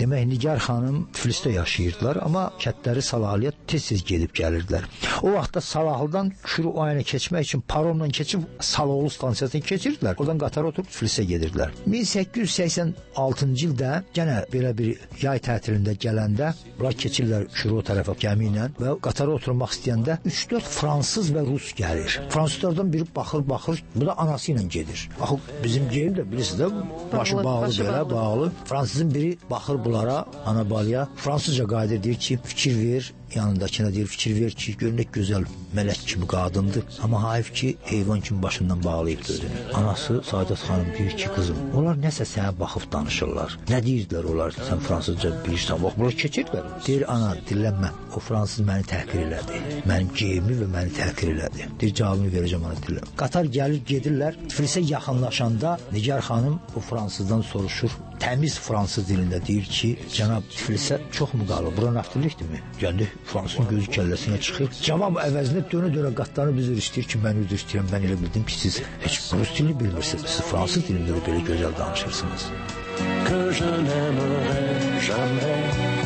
Demək, Nigar xanım Tiflisdə yaşayırdılar, amma kətləri Salahlıya tez-tez gedib gəlirdilər. O vaxtda Salahlıdan Kürü oyana keçmək üçün paromla keçib Saloğlu stansiyasına keçirdilər. Oradan qatara oturub Tiflisə gedirdilər. 1886-cı ildə yenə belə bir yay tətilində gələndə bunlar keçirlər Kürü o tərəfə gəmi ilə və qatara oturmaq istəyəndə 3-4 fransız və rus gəlir. Fransızlardan biri baxır, bu da anası ilə gedir. Axı bizim geyim də bilirsiniz də, başı bağlı belə, bağlı. Fransızın biri baxır bunlara, Anabalya, fransızca qayıdır, deyir ki, fikir ver, yanındakına deyir, fikir ver ki, görünək gözəl mələk kimi qadındır. Amma hayf ki, heyvan kimi başından bağlayıb gözünü. Anası Saadat xanım deyir ki, qızım, onlar nəsə sənə baxıb danışırlar. Nə deyirdilər onlar, sən fransızca bilirsən, bax, bunlar keçirdilər. Deyir, ana, dillənmə, o fransız məni təhqir elədi. Mənim geyimi və məni təhqir elədi. Deyir, cavabını verəcəm ona dillənmə. Qatar gəlir, gedirlər, Tiflisə yaxınlaşanda Nigar xanım bu fransızdan soruşur. Təmiz fransız dilində deyir ki, cənab Tiflisə çox mu qalır? Bura naftırlıqdır mı? Gəndi fransızın gözü kəlləsinə çıxır. Cavab əvəzinə dönə-dönə qatlarını üzr istəyir ki, mən üzr istəyirəm. Mən elə bildim ki, siz heç rus dilini bilmirsiniz. Siz fransız dilində də belə gözəl danışırsınız. Que je n'aimerai jamais.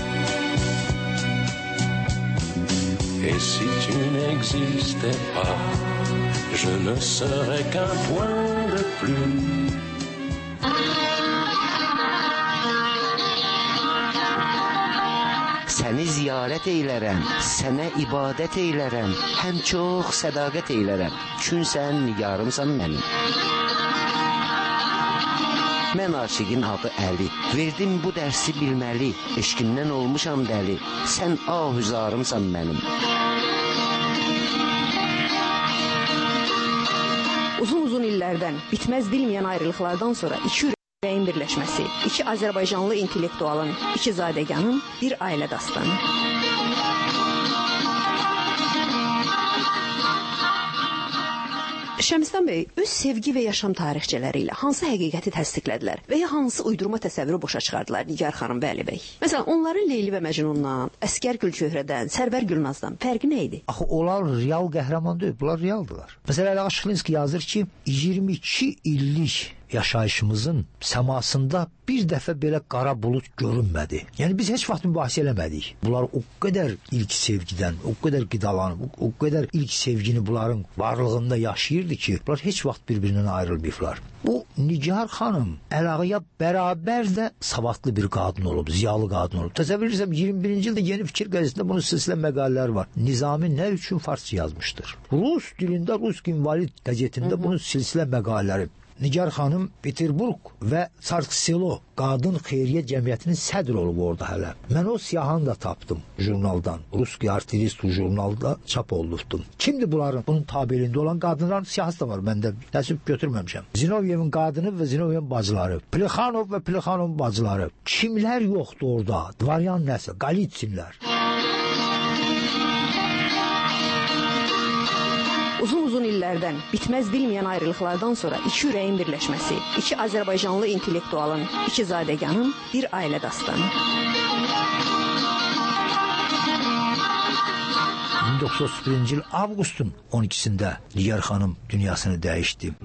Et si tu n'existais pas, je ne serais qu'un point de plus. Səni ziyarət eylərəm, sənə ibadət eylərəm, həm çox sədaqət eylərəm. Çün sən nigarımsan mənim. Mən aşiqin adı Əli, verdim bu dərsi bilməli, eşqimdən olmuşam dəli, sən ahüzarımsan mənim. Uzun illərdən, bitməz bilməyən ayrılıqlardan sonra iki ürəyin birləşməsi, iki Azərbaycanlı intellektualın, iki zadəganın bir ailə dastanı. Şəmstan bəy, öz sevgi və yaşam tarixçələri ilə hansı həqiqəti təsdiqlədilər və ya hansı uydurma təsəvvürü boşa çıxardılar Nigar xanım və Əli bəy? Məsələn, onların Leyli və Məcnundan, Əsgər Gülçöhrədən, Sərvər Gülnazdan fərqi nə idi? Axı, onlar real qəhrəman deyil, bunlar realdılar. Məsələn, Əli Şıxlinski yazır ki, 22 illik yaşayışımızın səmasında bir dəfə belə qara bulut görünmədi. Yəni, biz heç vaxt mübahisə eləmədik. Bunlar o qədər ilk sevgidən, o qədər qidalanıb, o qədər ilk sevgini bunların varlığında yaşayırdı ki, bunlar heç vaxt bir-birindən ayrılmayıblar. Bu, Nigar xanım Əlağıya bərabər də savadlı bir qadın olub, ziyalı qadın olub. Təsəvvür edirəm, 21-ci ildə Yeni Fikir qəzetində bunun silsilə məqalələri var. Nizami nə üçün farsça yazmışdır? Rus dilində, Rus İnvalid qəzetində bunun silsilə məqalələri. Nigar xanım Peterburg və Sarkselo Qadın Xeyriyyə Cəmiyyətinin sədr olub orada hələ. Mən o siyahını da tapdım jurnaldan. Ruski Artilist jurnalda çap olunubdum. Kimdir bunların? Bunun tabeliyində olan qadınların siyahısı da var. Mən də nəsib götürməmişəm. Zinovyevin qadını və Zinovyevin bacıları. Plexanov və Plexanovun bacıları. Kimlər yoxdur orada? Dvaryan nəsə? Qalitsinlər. Uzun illərdən, bitməz bilməyən ayrılıqlardan sonra iki ürəyin birləşməsi, iki Azərbaycanlı intellektualın, iki zadəganın bir ailə dastanı. 1931-ci il avqustun 12-sində Nigar xanım dünyasını dəyişdi.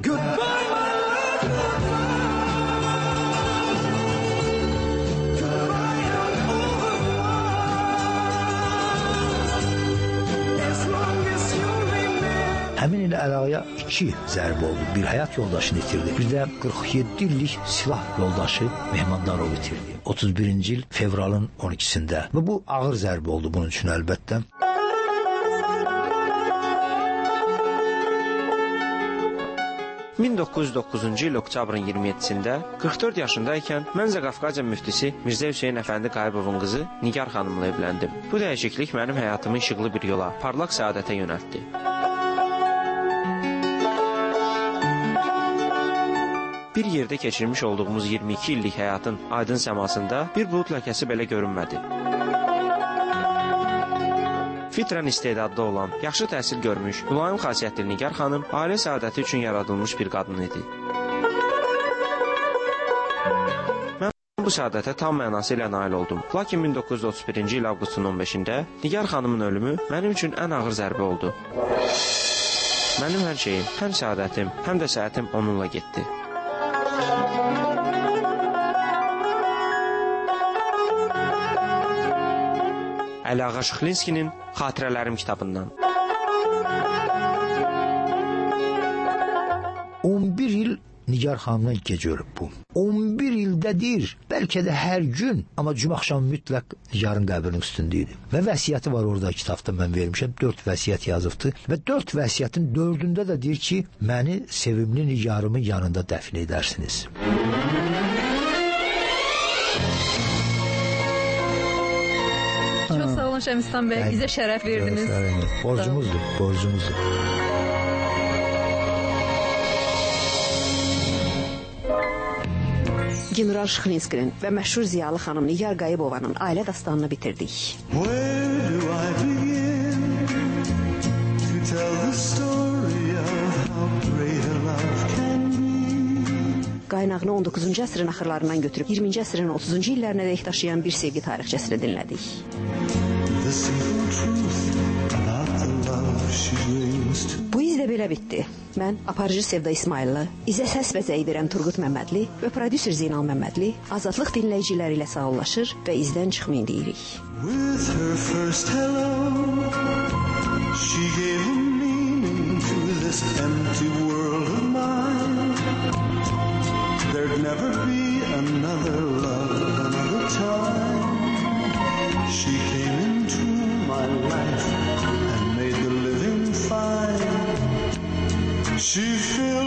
Həmin il Əlağıya 2 zərbə oldu. Bir həyat yoldaşını itirdi. Bir də 47 illik silah yoldaşı Mehmandarov itirdi. 31-ci il fevralın 12-sində. Və bu ağır zərbə oldu bunun üçün əlbəttə. ...1909-cu il oktyabrın 27-sində 44 yaşındaykən Mənzə Qafqaziya müftisi Mirzə Hüseyn Əfəndi Qayıbovun qızı Nigar xanımla evləndim. Bu dəyişiklik mənim həyatımı işıqlı bir yola, parlaq səadətə yönəltdi. Bir yerdə keçirmiş olduğumuz 22 illik həyatın aydın səmasında bir bulud ləkəsi belə görünmədi. Fitrən istedadlı olan, yaxşı təhsil görmüş, mülayim xasiyyətli Nigar xanım ailə səadəti üçün yaradılmış bir qadın idi. Mən bu səadətə tam mənası ilə nail oldum. Lakin 1931-ci il avqustun 15-də Nigar xanımın ölümü mənim üçün ən ağır zərbə oldu. Mənim hər şeyim, həm səadətim, həm də səhətim onunla getdi. Əliağa Şıxlinskinin Xatirələrim kitabından. 11 il Nigar xanımla gecə ölüb bu. 11 ildədir, bəlkə də hər gün, amma cümə axşamı mütləq Nigarın qəbrinin üstündə idi. Və vəsiyyəti var orada kitabda mən vermişəm, 4 vəsiyyət yazıbdı və 4 vəsiyyətin 4-ündə də deyir ki, məni sevimli Nigarımın yanında dəfn edərsiniz. Çox sağ olun Şəmistan bəy, bizə şərəf verdiniz. Borcumuzdur. General Şıxlinskinin və məşhur ziyalı xanım Nigar Qayıbovanın ailə dastanını bitirdik. Qaynağını 19-cu əsrin axırlarından götürüb 20-ci əsrin 30-cu illərinə dək daşıyan bir sevgi tarixçəsini dinlədik. Bu iz də belə bitdi. Mən aparıcı Sevda İsmayıllı, izə səs və zəy verən Turqut Məmmədli və prodüser Zeynal Məmmədli Azadlıq dinləyiciləri ilə sağollaşır və izdən çıxmayın deyirik. With her first hello, she gave a meaning to this empty world of mine. There'd never be another love, another time. She came into my life and made the living fine. She filled